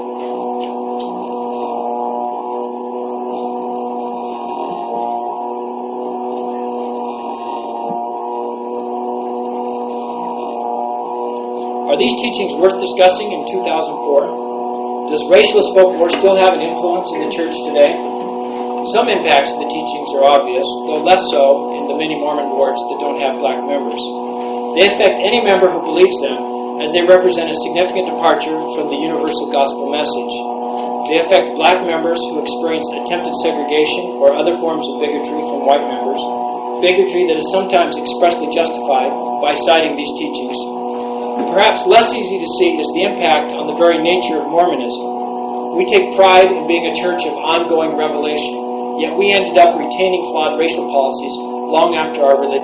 B: Are these teachings worth discussing in two thousand four? Does racialist folklore still have an influence in the church today? Some impacts of the teachings are obvious, though less so in the many Mormon wards that don't have black members. They affect any member who believes them, as they represent a significant departure from the universal gospel message. They affect black members who experience attempted segregation or other forms of bigotry from white members, bigotry that is sometimes expressly justified by citing these teachings. Perhaps less easy to see is the impact on the very nature of Mormonism. We take pride in being a church of ongoing revelation, yet we ended up retaining flawed racial policies long after our religion.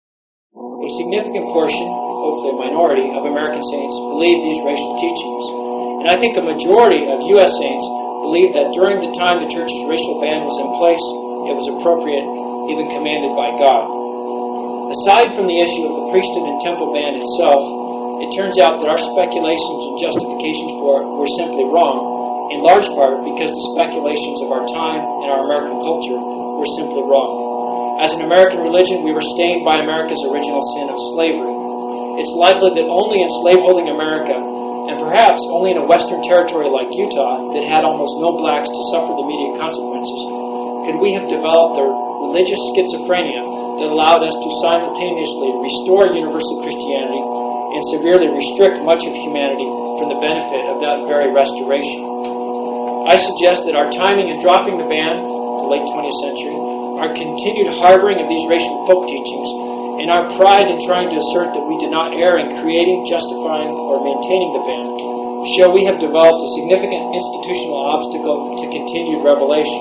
B: A significant portion, hopefully a minority, of American saints believe these racial teachings. And I think a majority of U S saints believe that during the time the church's racial ban was in place, it was appropriate, even commanded by God. Aside from the issue of the priesthood and temple ban itself, it turns out that our speculations and justifications for it were simply wrong, in large part because the speculations of our time and our American culture were simply wrong. As an American religion, we were stained by America's original sin of slavery. It's likely that only in slaveholding America, and perhaps only in a Western territory like Utah that had almost no blacks to suffer the immediate consequences, could we have developed the religious schizophrenia that allowed us to simultaneously restore universal Christianity and severely restrict much of humanity from the benefit of that very restoration. I suggest that our timing in dropping the ban, the late twentieth century, our continued harboring of these racial folk teachings, and our pride in trying to assert that we did not err in creating, justifying, or maintaining the ban, show we have developed a significant institutional obstacle to continued revelation.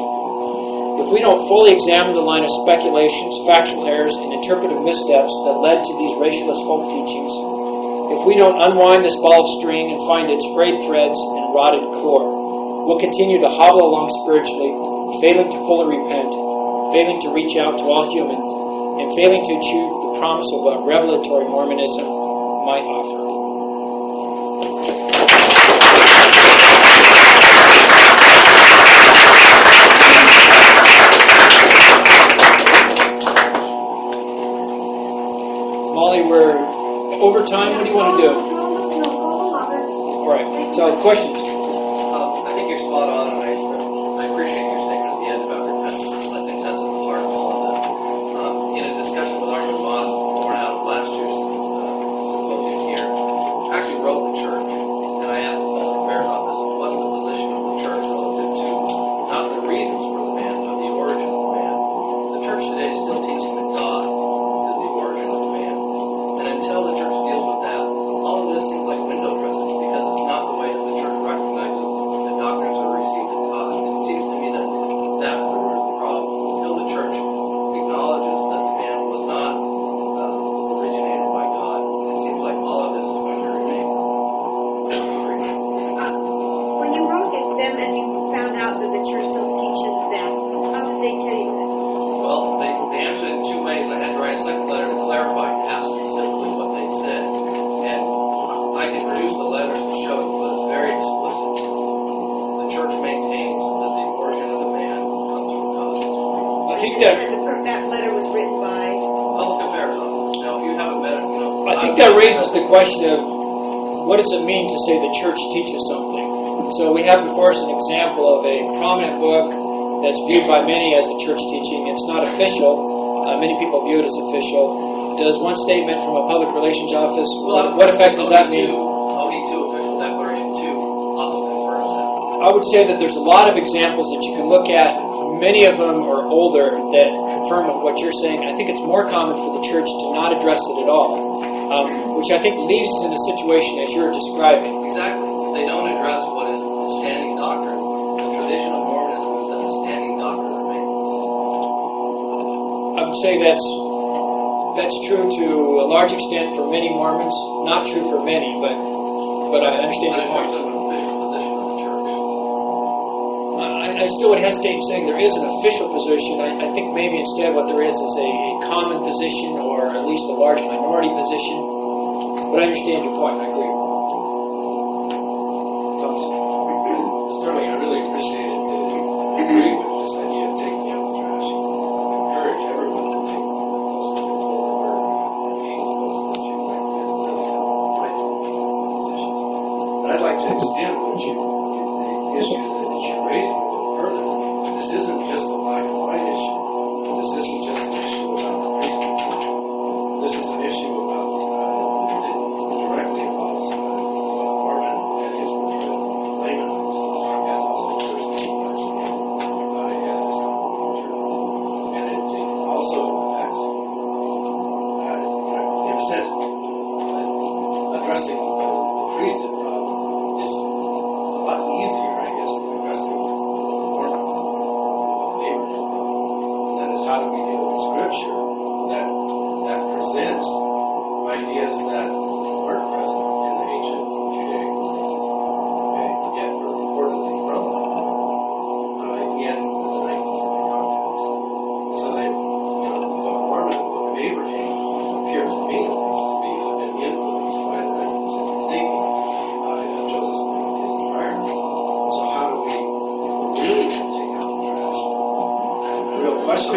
B: If we don't fully examine the line of speculations, factual errors, and interpretive missteps that led to these racialist folk teachings, if we don't unwind this ball of string and find its frayed threads and rotted core, we'll continue to hobble along spiritually, failing to fully repent, failing to reach out to all humans, and failing to achieve the promise of what revelatory Mormonism might offer. Molly, we're over time. What do you want to do? All right. So, questions?
E: Um, I think you're spot on, and I, I appreciate your statement at the end about repentance. I think that's at the heart of all of this. Um, in a discussion with Arthur Voss, born out of last year's uh, symposium here, I actually wrote the church, and I asked Paul Revere about this. What's the position of the church relative to not the reasons for the ban, but the origin of the ban? The church today is still teaching that God is the origin of the ban. And until the church deals with that, all of this seems like window dressing because it's not the way that the church recognizes the doctrines are received and taught. It seems to me that that's the root of the problem. Until the church acknowledges that the ban was not uh, originated by God, it seems like all of this is going to remain.
C: When you wrote it them and you found out that the church still teaches them, how did they tell you that?
E: Well, they, they answered it in two ways. I had to write a second letter to clarify and ask specifically what they said. And I can produce the letters to show it, but it's very explicit. The church maintains that the origin of the ban comes from God.
B: I think that
C: And the, per- that letter was written by.
E: Public Affairs Office. Now, if you haven't met it, you know.
B: I think that raises the question of what does it mean to say the church teaches something? So we have before us an example of a prominent book that's viewed by many as a church teaching. It's not official. Uh, many people view it as official. Does one statement from a public relations office, what, what effect does that mean?
E: O D two Official Declaration two also confirms that.
B: I would say that there's a lot of examples that you can look at many of them are older that confirm with what you're saying. I think it's more common for the church to not address it at all, um, which I think leaves us in a situation as you're describing.
E: Exactly. They don't address what is the standing doctrine. The tradition of Mormonism is that the standing doctrine remains.
B: I would say that's that's true to a large extent for many Mormons. Not true for many, but but I understand your point.
E: Of an official position of the church.
B: I, I still would hesitate in saying there is an official position. I, I think maybe instead what there is is a, a common position, or at least a large minority position. But I understand your point. I agree.
F: Sterling, I really appreciated that you agree with this idea of taking out the trash. Encourage everyone to take most of the forward and means most that you might get really help fight for positions. But I'd like to extend what you, the issues that you're raising a little further. This isn't just a black and white issue. This isn't just an issue about the priesthood. This is an issue about uh, that directly involves uh, Mormon and his layman. As also Christian uh, as this culture. And it, it also affects, uh, in a sense, uh, addressing the, the priesthood problem is a lot easier, I guess, than addressing the Mormon neighborhood. That is, how do we deal with Scripture that that presents ideas that weren't present in the ancient Judaic, okay, yet were reportedly from them uh, in the nineteenth century context. So that, you know, the Book of Mormon, the Book of Abraham, appears to me at least to be a bit influenced by the nineteenth century thinking uh, of Joseph Smith and his environment. So how do we really take out the trash? The real question.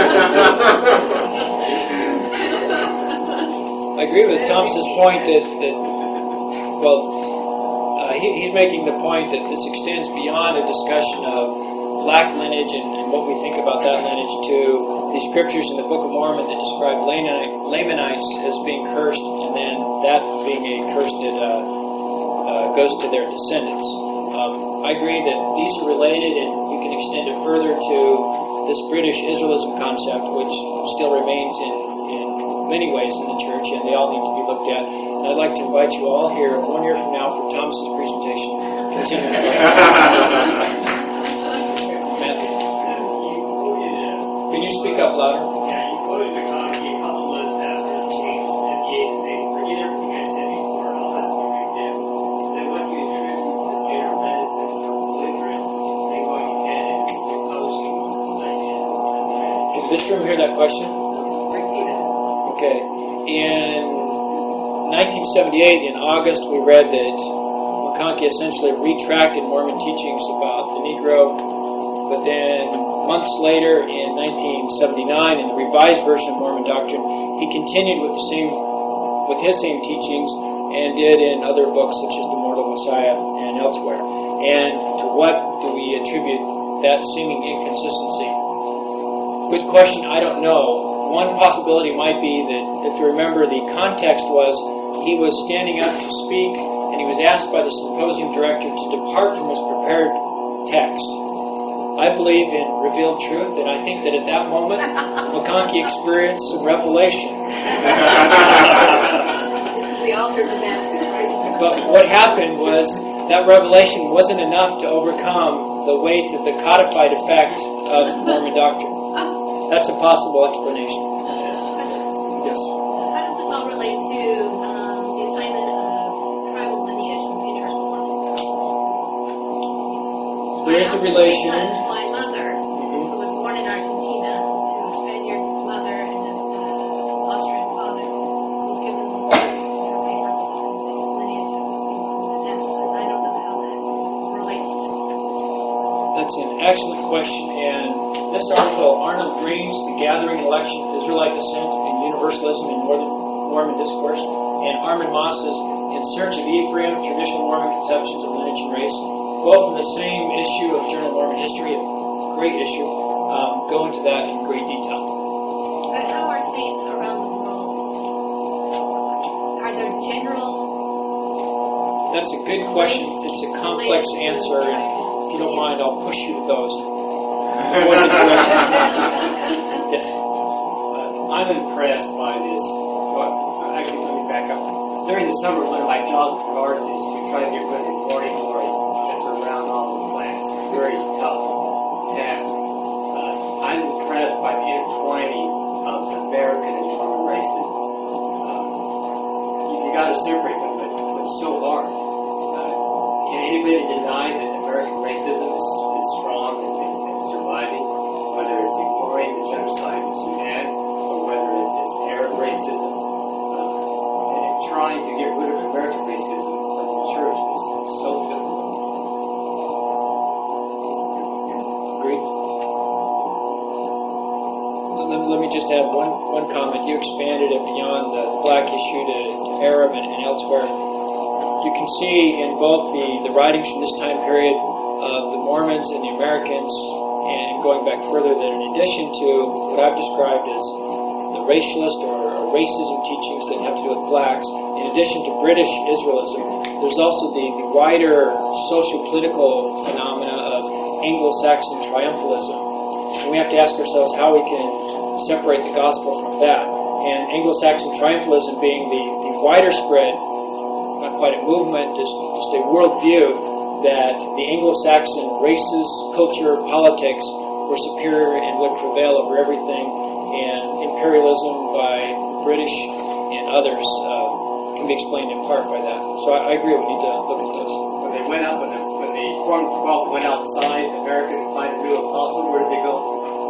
B: I agree with Thomas's point that, that well, uh, he, he's making the point that this extends beyond a discussion of black lineage and, and what we think about that lineage to the scriptures in the Book of Mormon that describe Lamanites as being cursed, and then that being a curse that uh, uh, goes to their descendants. Um, I agree that these are related, and you can extend it further to this British Israelism concept, which still remains in, in many ways in the church, and they all need to be looked at. And I'd like to invite you all here one year from now for Thomas's presentation. Continuing. Matthew. Can you speak up louder?
G: Yeah, you quoted McConaughey a couple months after the change in seventy-eight, saying, forget everything I said before, I'll ask you an example. So then what do you attribute to the general medicines or belligerence they go ahead and they're publishing most of those ideas and send them out?
B: Can this room hear that question?
G: Repeat it.
B: Okay. In nineteen seventy-eight, in August, we read that McConaughey essentially retracted Mormon teachings about the Negro, but then months later, in nineteen seventy-nine, in the revised version of Mormon doctrine, he continued with the same, with his same teachings, and did in other books such as The Mortal Messiah and elsewhere. And to what do we attribute that seeming inconsistency? Good question. I don't know. One possibility might be that, if you remember, the context was he was standing up to speak, and he was asked by the symposium director to depart from his prepared text. I believe in revealed truth, and I think that at that moment, McConaughey experienced some revelation.
C: This is the altar of Damascus, right?
B: But what happened was that revelation wasn't enough to overcome the weight of the codified effect of Mormon doctrine. That's a possible explanation. Yes.
H: How does this all relate to um, the assignment of tribal lineage and interest?
B: There is a relation.
H: Because my mother,
B: Mhm.
H: who was born in Argentina, to a Spaniard mother and an uh, Austrian father, was given this her paper lineage of the deaths, and I don't know how that relates to.
B: That's an excellent question, and this article, Arnold Green's The Gathering Election of Israelite Descent and Universalism in Northern Mormon Discourse, and Armin Moss's In Search of Ephraim, Traditional Mormon Conceptions of Lineage and Race, both in the same issue of Journal of Mormon History, a great issue, um, go into that in great detail.
H: But how are saints around the world? Are there general...
B: That's a good question. It's a complex answer, and if you don't mind, I'll push you to those. What did yes.
G: Uh, I'm impressed by this. Well, actually, let me back up. During the summer, one of my jobs in garden is to try to get rid of the warning glory that's around all the plants. Very tough task. Uh, I'm impressed by the intertwining of American and foreign races. Um, you, you got to separate them, but, but it's so hard. Uh, can anybody deny that American racism is, is strong and, and, and surviving, whether it's ignoring the genocide in Sudan or whether it's, it's Arab racism? Uh, and trying to get rid of American racism from the church is so difficult.
B: Agreed. Let, let me just add one, one comment. You expanded it beyond the black issue to, to Arab and, and elsewhere. You can see in both the, the writings from this time period of the Mormons and the Americans, and going back further, that in addition to what I've described as the racialist or, or racism teachings that have to do with blacks, in addition to British Israelism, there's also the, the wider social-political phenomena of Anglo-Saxon triumphalism. And we have to ask ourselves how we can separate the gospel from that. And Anglo-Saxon triumphalism being the, the wider spread, not quite a movement, just, just a worldview that the Anglo-Saxon races, culture, politics were superior and would prevail over everything, and imperialism by British and others uh, can be explained in part by that. So I, I agree, we need to look at those.
G: When they went out, when the, when the Formed twelve went outside America to find a new apostle, where did they go?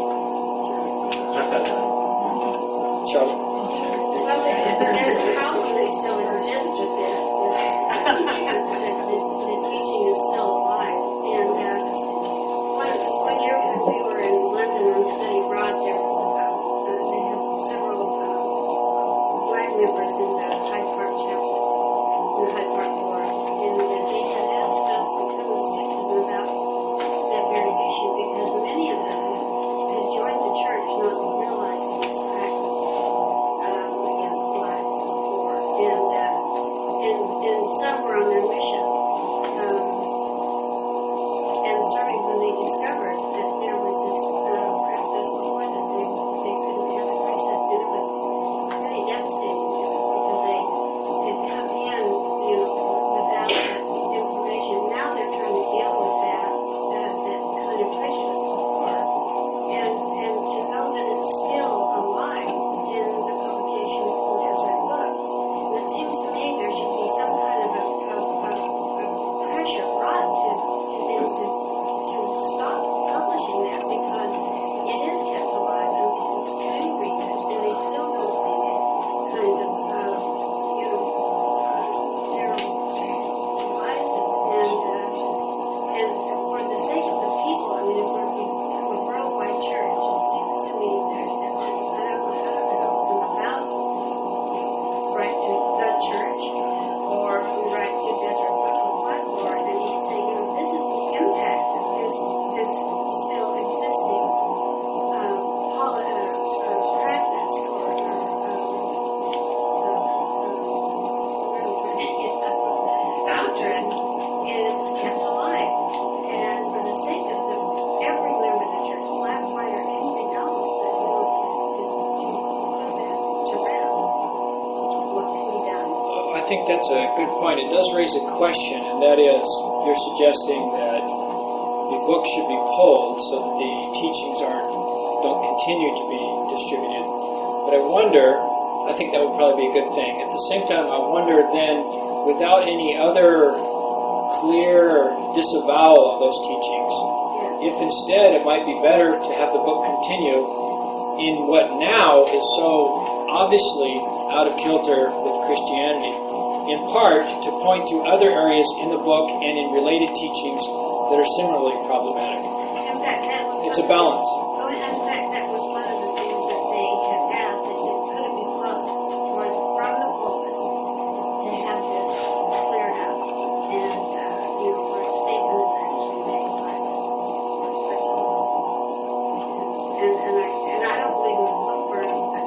B: Charlie?
C: Well, there's a problem they still exist with this. The, the, the teaching is still alive. And uh, one, one year when we were in London on study abroad, there was about, uh, they have several uh, black members in the Hyde Park chapel, in the Hyde Park Board. And uh, they had asked us to come and speak to them about that very issue because many of them had joined the church not realizing this practice um, against blacks before. And, uh, and, and some were on their mission. Um, and certainly when they discovered that there was this uh, practice before that they, they couldn't have it priesthood, and it was really devastating to them because they had come in, you know, without that information. Now they're trying to deal with that, uh, that kind of prejudice before. And, and to know that it's still alive in the publication of the Deseret Book. And it seems to me there should be some kind of a, of, of, of pressure brought to, to them to, to stop publishing that because it is kept alive and kids do read it and they still know these kinds of, uh, you know, uh, terrible devices. And, uh, and for the sake of the people, I mean, if we're become a worldwide church, it seems to me that, that I don't know how to help them about write to the church or who write to Deseret Book or Blackboard, and he'd say, you know, this is the impact of this, this still existing um, poli- uh, uh, practice or, or um, uh, uh, doctrine is kept alive. And for the sake of the, every member of the church, black, white, or anything else, that you know, to, to, to put that to rest, what can be done?
B: I think that's a good point. It does raise a question, and that is, you're suggesting that the book should be pulled so that the teachings aren't don't continue to be distributed. But I wonder, I think that would probably be a good thing. At the same time, I wonder then, without any other clear disavowal of those teachings, if instead it might be better to have the book continue in what now is so obviously out of kilter with Christianity, in part to point to other areas in the book and in related teachings that are similarly problematic.
C: In fact, that was
B: It's a
C: one of-
B: balance.
C: Oh, in fact, that was one of the things that they had asked. They said, could it be possible for, from the pulpit to have this cleared up? And, uh, you know, where a statement is actually made by the first person. And, and, I, and I don't believe in the book burning, but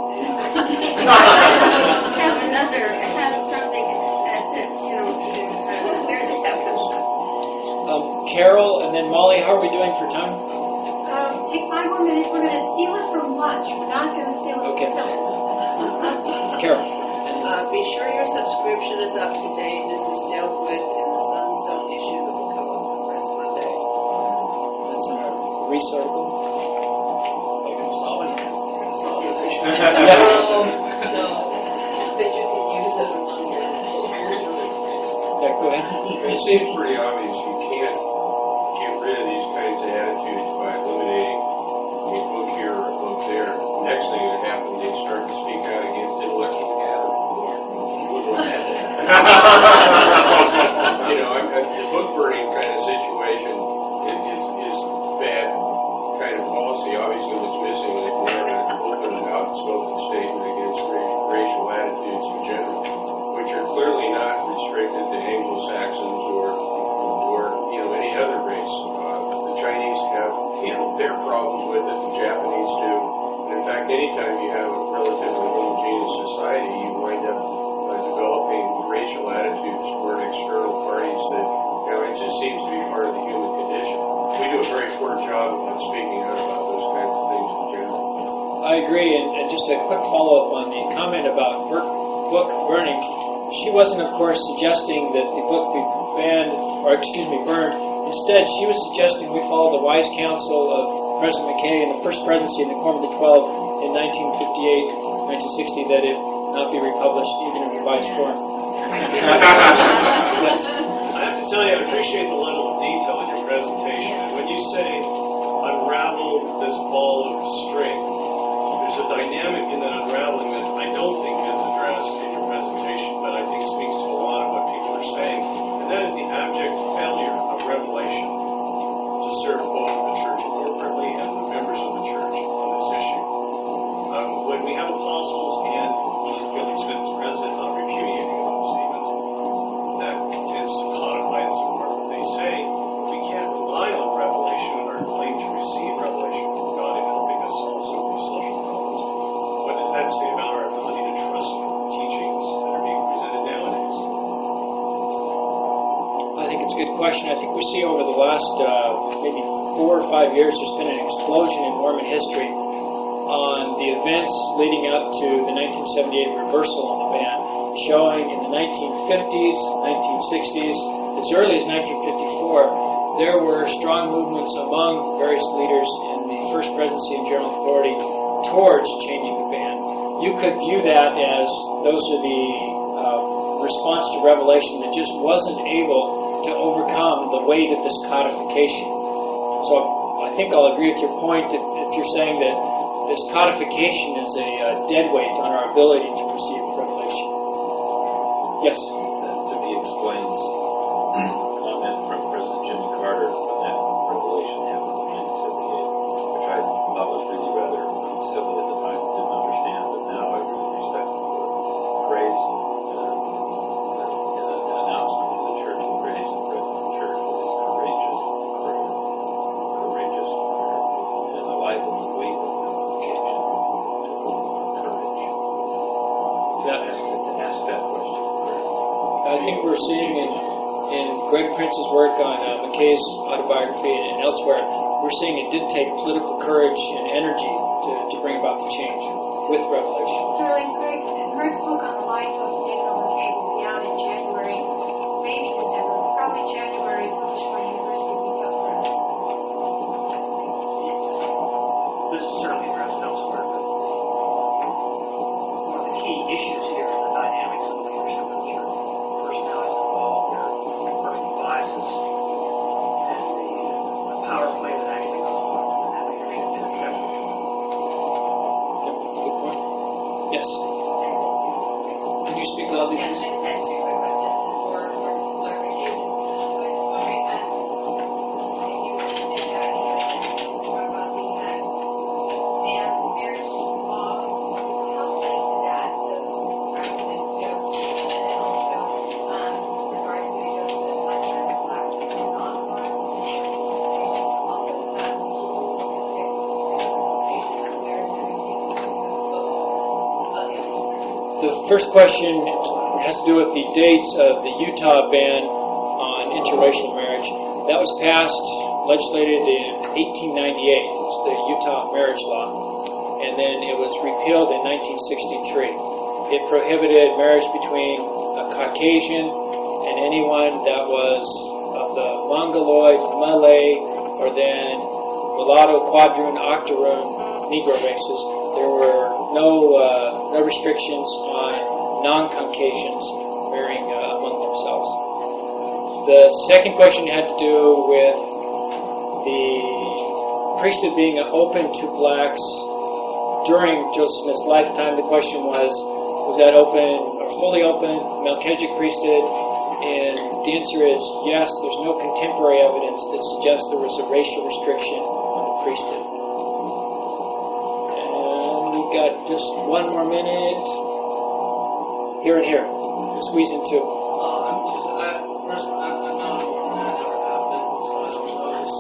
C: have another, have something that, to, you know, to uh, clear the evidence.
B: Um, Carol and then Molly, how are we doing for time?
C: Uh,
H: take five more minutes. We're going to steal it from lunch. We're not going to steal it
B: Okay.
H: from pills.
B: Carol.
D: Uh, be sure your subscription is up to date. This is dealt with in the Sunstone issue that will come up on next Monday.
B: That's in our Reese article.
F: You're going to solve it? You're going to solve this issue?
D: No, no. But you can use it among your
B: Yeah, go ahead.
I: It seems pretty obvious you can't get rid of these kinds of attitudes by eliminating a book here or a book there. Next thing that happens, they start to speak out against intellectual gathering. You know, I, I, the book burning kind of situation is, is, is bad kind of policy. Obviously, what's missing is we have an open and outspoken statement against ra- racial attitudes in general, which are clearly not restricted to Anglo-Saxons or, or you know, any other race. Uh, the Chinese have, you know, their problems with it. The Japanese do. And in fact, anytime you have a relatively homogeneous society, you wind up uh, developing racial attitudes toward external parties that, you know, it just seems to be part of the human condition. We do a very poor job of speaking out about those kinds of things in general.
B: I agree, and, and just a quick follow-up on the comment about book, book burning. She wasn't, of course, suggesting that the book be banned, or excuse me, burned. Instead, she was suggesting we follow the wise counsel of President McKay in the first presidency in the Quorum of the Twelve in nineteen fifty-eight, nineteen sixty, that it not be republished, even in revised form. Yes.
J: I have to tell you, I appreciate the level of detail in your presentation. And when you say unravel this ball of string, there's a dynamic in that unraveling that I don't think is addressed in your presentation, but I think speaks to a lot of what people are saying. And that is the abject failure of revelation to serve both the church corporately and the members of the church on this issue. Um, when we have apostles and Billy Smith as president not repudiating those statements, that tends to codify and support what they say. We can't rely on revelation and our claim to receive revelation from God in helping us solve some of these social problems. What does that say about our ability to trust teachings that are being presented nowadays?
B: I think it's a good question. I think we see over the last uh, maybe four or five years there's been an explosion in Mormon history on the events leading up to the nineteen seventy-eight reversal on the ban, showing in the nineteen fifties, nineteen sixties, as early as nineteen fifty-four, there were strong movements among various leaders in the First Presidency and General Authority towards changing the ban. You could view that as those are the uh, response to revelation that just wasn't able to overcome the weight of this codification. So I think I'll agree with your point if, if you're saying that this codification is a uh, dead weight on our ability to receive revelation. Yes?
K: To me explains a comment from President Jimmy Carter when that revelation happened in nineteen seventy-eight, which I thought was really rather silly at the time, didn't understand, but now I really respect the praise uh, an announcement to the church and praise the president of the church for his courageous prayer, courageous prayer, and the life of the weight of the occasion to courage.
B: That,
K: To ask that question.
B: I think we're seeing in, in Greg Prince's work on uh, McKay's autobiography and, and elsewhere, we're seeing it did take political courage and energy to, to bring about the change with revelation.
H: Sterling, Greg, Greg's book on the life of Daniel McKay will be out in January, maybe December, probably January, published by University of Utah Press.
G: This is certainly addressed elsewhere, but one of the key issues here is the dynamics of the leadership of the church. Personalities involved, their personal biases, and the, the power play that actually goes on in that leadership discussion.
B: Good point. Yes? Can you speak loudly,
L: Yes,
B: please?
L: I just had two quick questions for, for clarification. I was just wondering, um, if you did that, you talk about the, uh, ban marriage laws, how late did that, those practices go? And then also, um, regarding to go to the time when the black and non-black, also that whole interpretation of marriage and everything, so both, okay.
B: The first question has to do with the dates of the Utah ban on interracial marriage. That was passed, legislated in eighteen ninety-eight. It's the Utah marriage law. And then it was repealed in nineteen sixty-three. It prohibited marriage between a Caucasian and anyone that was of the Mongoloid, Malay, or then mulatto, quadroon, octoroon, Negro races. There were no uh, no restrictions on non-Caucasians marrying uh, among themselves. The second question had to do with the priesthood being open to blacks during Joseph Smith's lifetime. The question was, was that open or fully open, Melchizedek priesthood? And the answer is yes. There's no contemporary evidence that suggests there was a racial restriction on the priesthood. And we've got just one more minute. Here and here. Squeeze in two.
G: Uh, I'm just, I, first, I'm, I'm not a Mormon. I never have been, so I don't know this.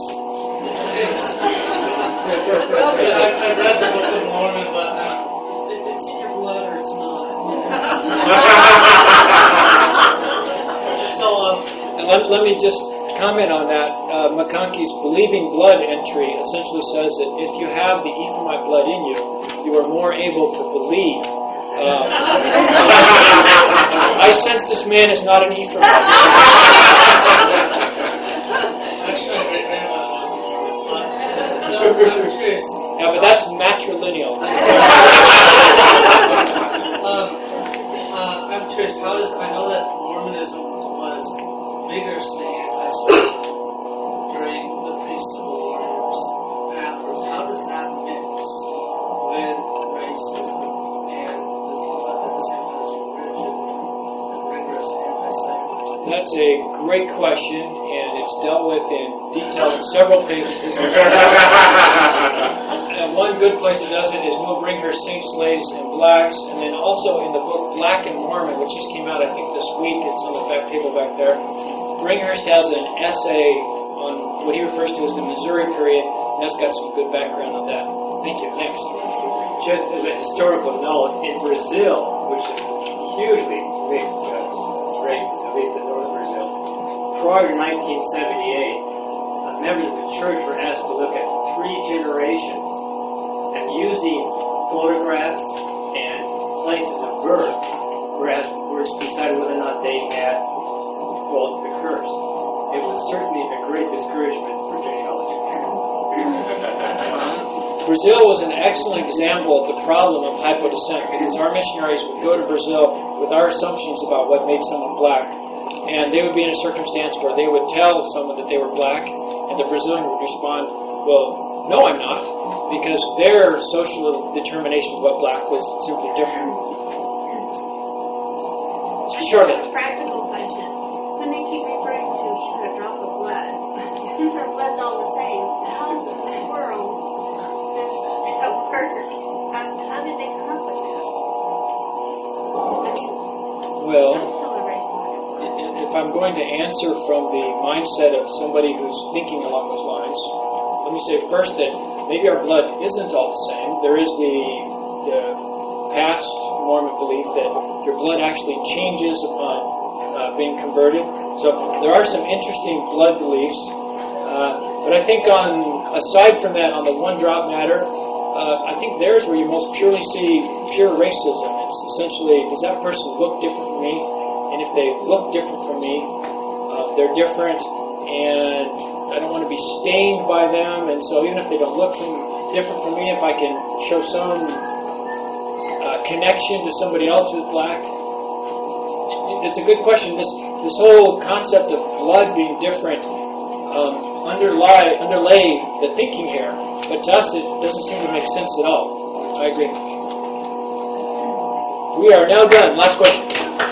G: I, I read the Book of Mormon, but uh, it, it's in your blood or it's not. So, um,
B: and let, let me just comment on that. Uh, McConkey's believing blood entry essentially says that if you have the Ephraimite blood in you, you are more able to believe. Um, I sense this man is not an Ephraimite.
G: Actually, my grandma was a Mormon, but no, I'm curious.
B: Yeah, but that's matrilineal.
G: um, uh, I'm curious, how does, I know that Mormonism was vigorously anti-Semitic during the pre-Civil Wars and afterwards. How does that mix with racism and this, at the same time as rigid and rigorous anti-Semitism?
B: That's a great question, and it's dealt with in detail in several pages. And one good place it does it is We'll Bring Her Saints, Slaves, and Blacks, and then also in the book Black and Mormon, which just came out, I think, this week. It's on the back table back there. Bringhurst has an essay on what he refers to as the Missouri period, and that's got some good background on that. Thank you. Next.
M: Just as a historical note, in Brazil, which is hugely mixed uh, races, at least in northern Brazil, prior to nineteen seventy-eight, uh, members of the church were asked to look at three generations and using photographs and places of birth were asked were decided whether or not they had, well, the curse. It was certainly a great discouragement for genealogy.
B: Brazil was an excellent example of the problem of hypodescent, because our missionaries would go to Brazil with our assumptions about what made someone black, and they would be in a circumstance where they would tell someone that they were black, and the Brazilian would respond, well, no, I'm not, because their social determination of what black was simply different. Surely.
C: A practical question. When they keep referring to even a drop of blood, since our blood's all the same, how in the world does that work? How, how did they come up with that? I mean,
B: Well,
C: I'm still a race model.
B: if I'm going to answer from the mindset of somebody who's thinking along those lines, let me say first that maybe our blood isn't all the same. There is the, the past Mormon belief that your blood actually changes upon uh, being converted. So there are some interesting blood beliefs. Uh, but I think on aside from that, on the one drop matter, uh, I think there's where you most purely see pure racism. It's essentially, does that person look different from me? And if they look different from me, uh, they're different, and I don't want to be stained by them. And so even if they don't look from, different from me, if I can show some uh, connection to somebody else who's black, it's a good question. This this whole concept of blood being different um, underlie underlay the thinking here, but to us it doesn't seem to make sense at all. I agree. We are now done. Last question.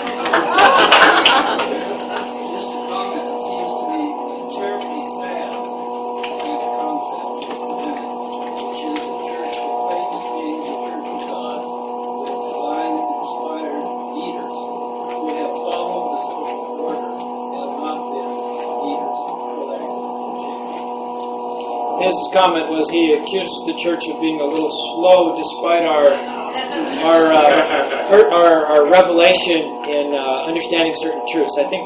B: His comment was he accused the church of being a little slow, despite our our uh, our, our revelation in uh, understanding certain truths. I think.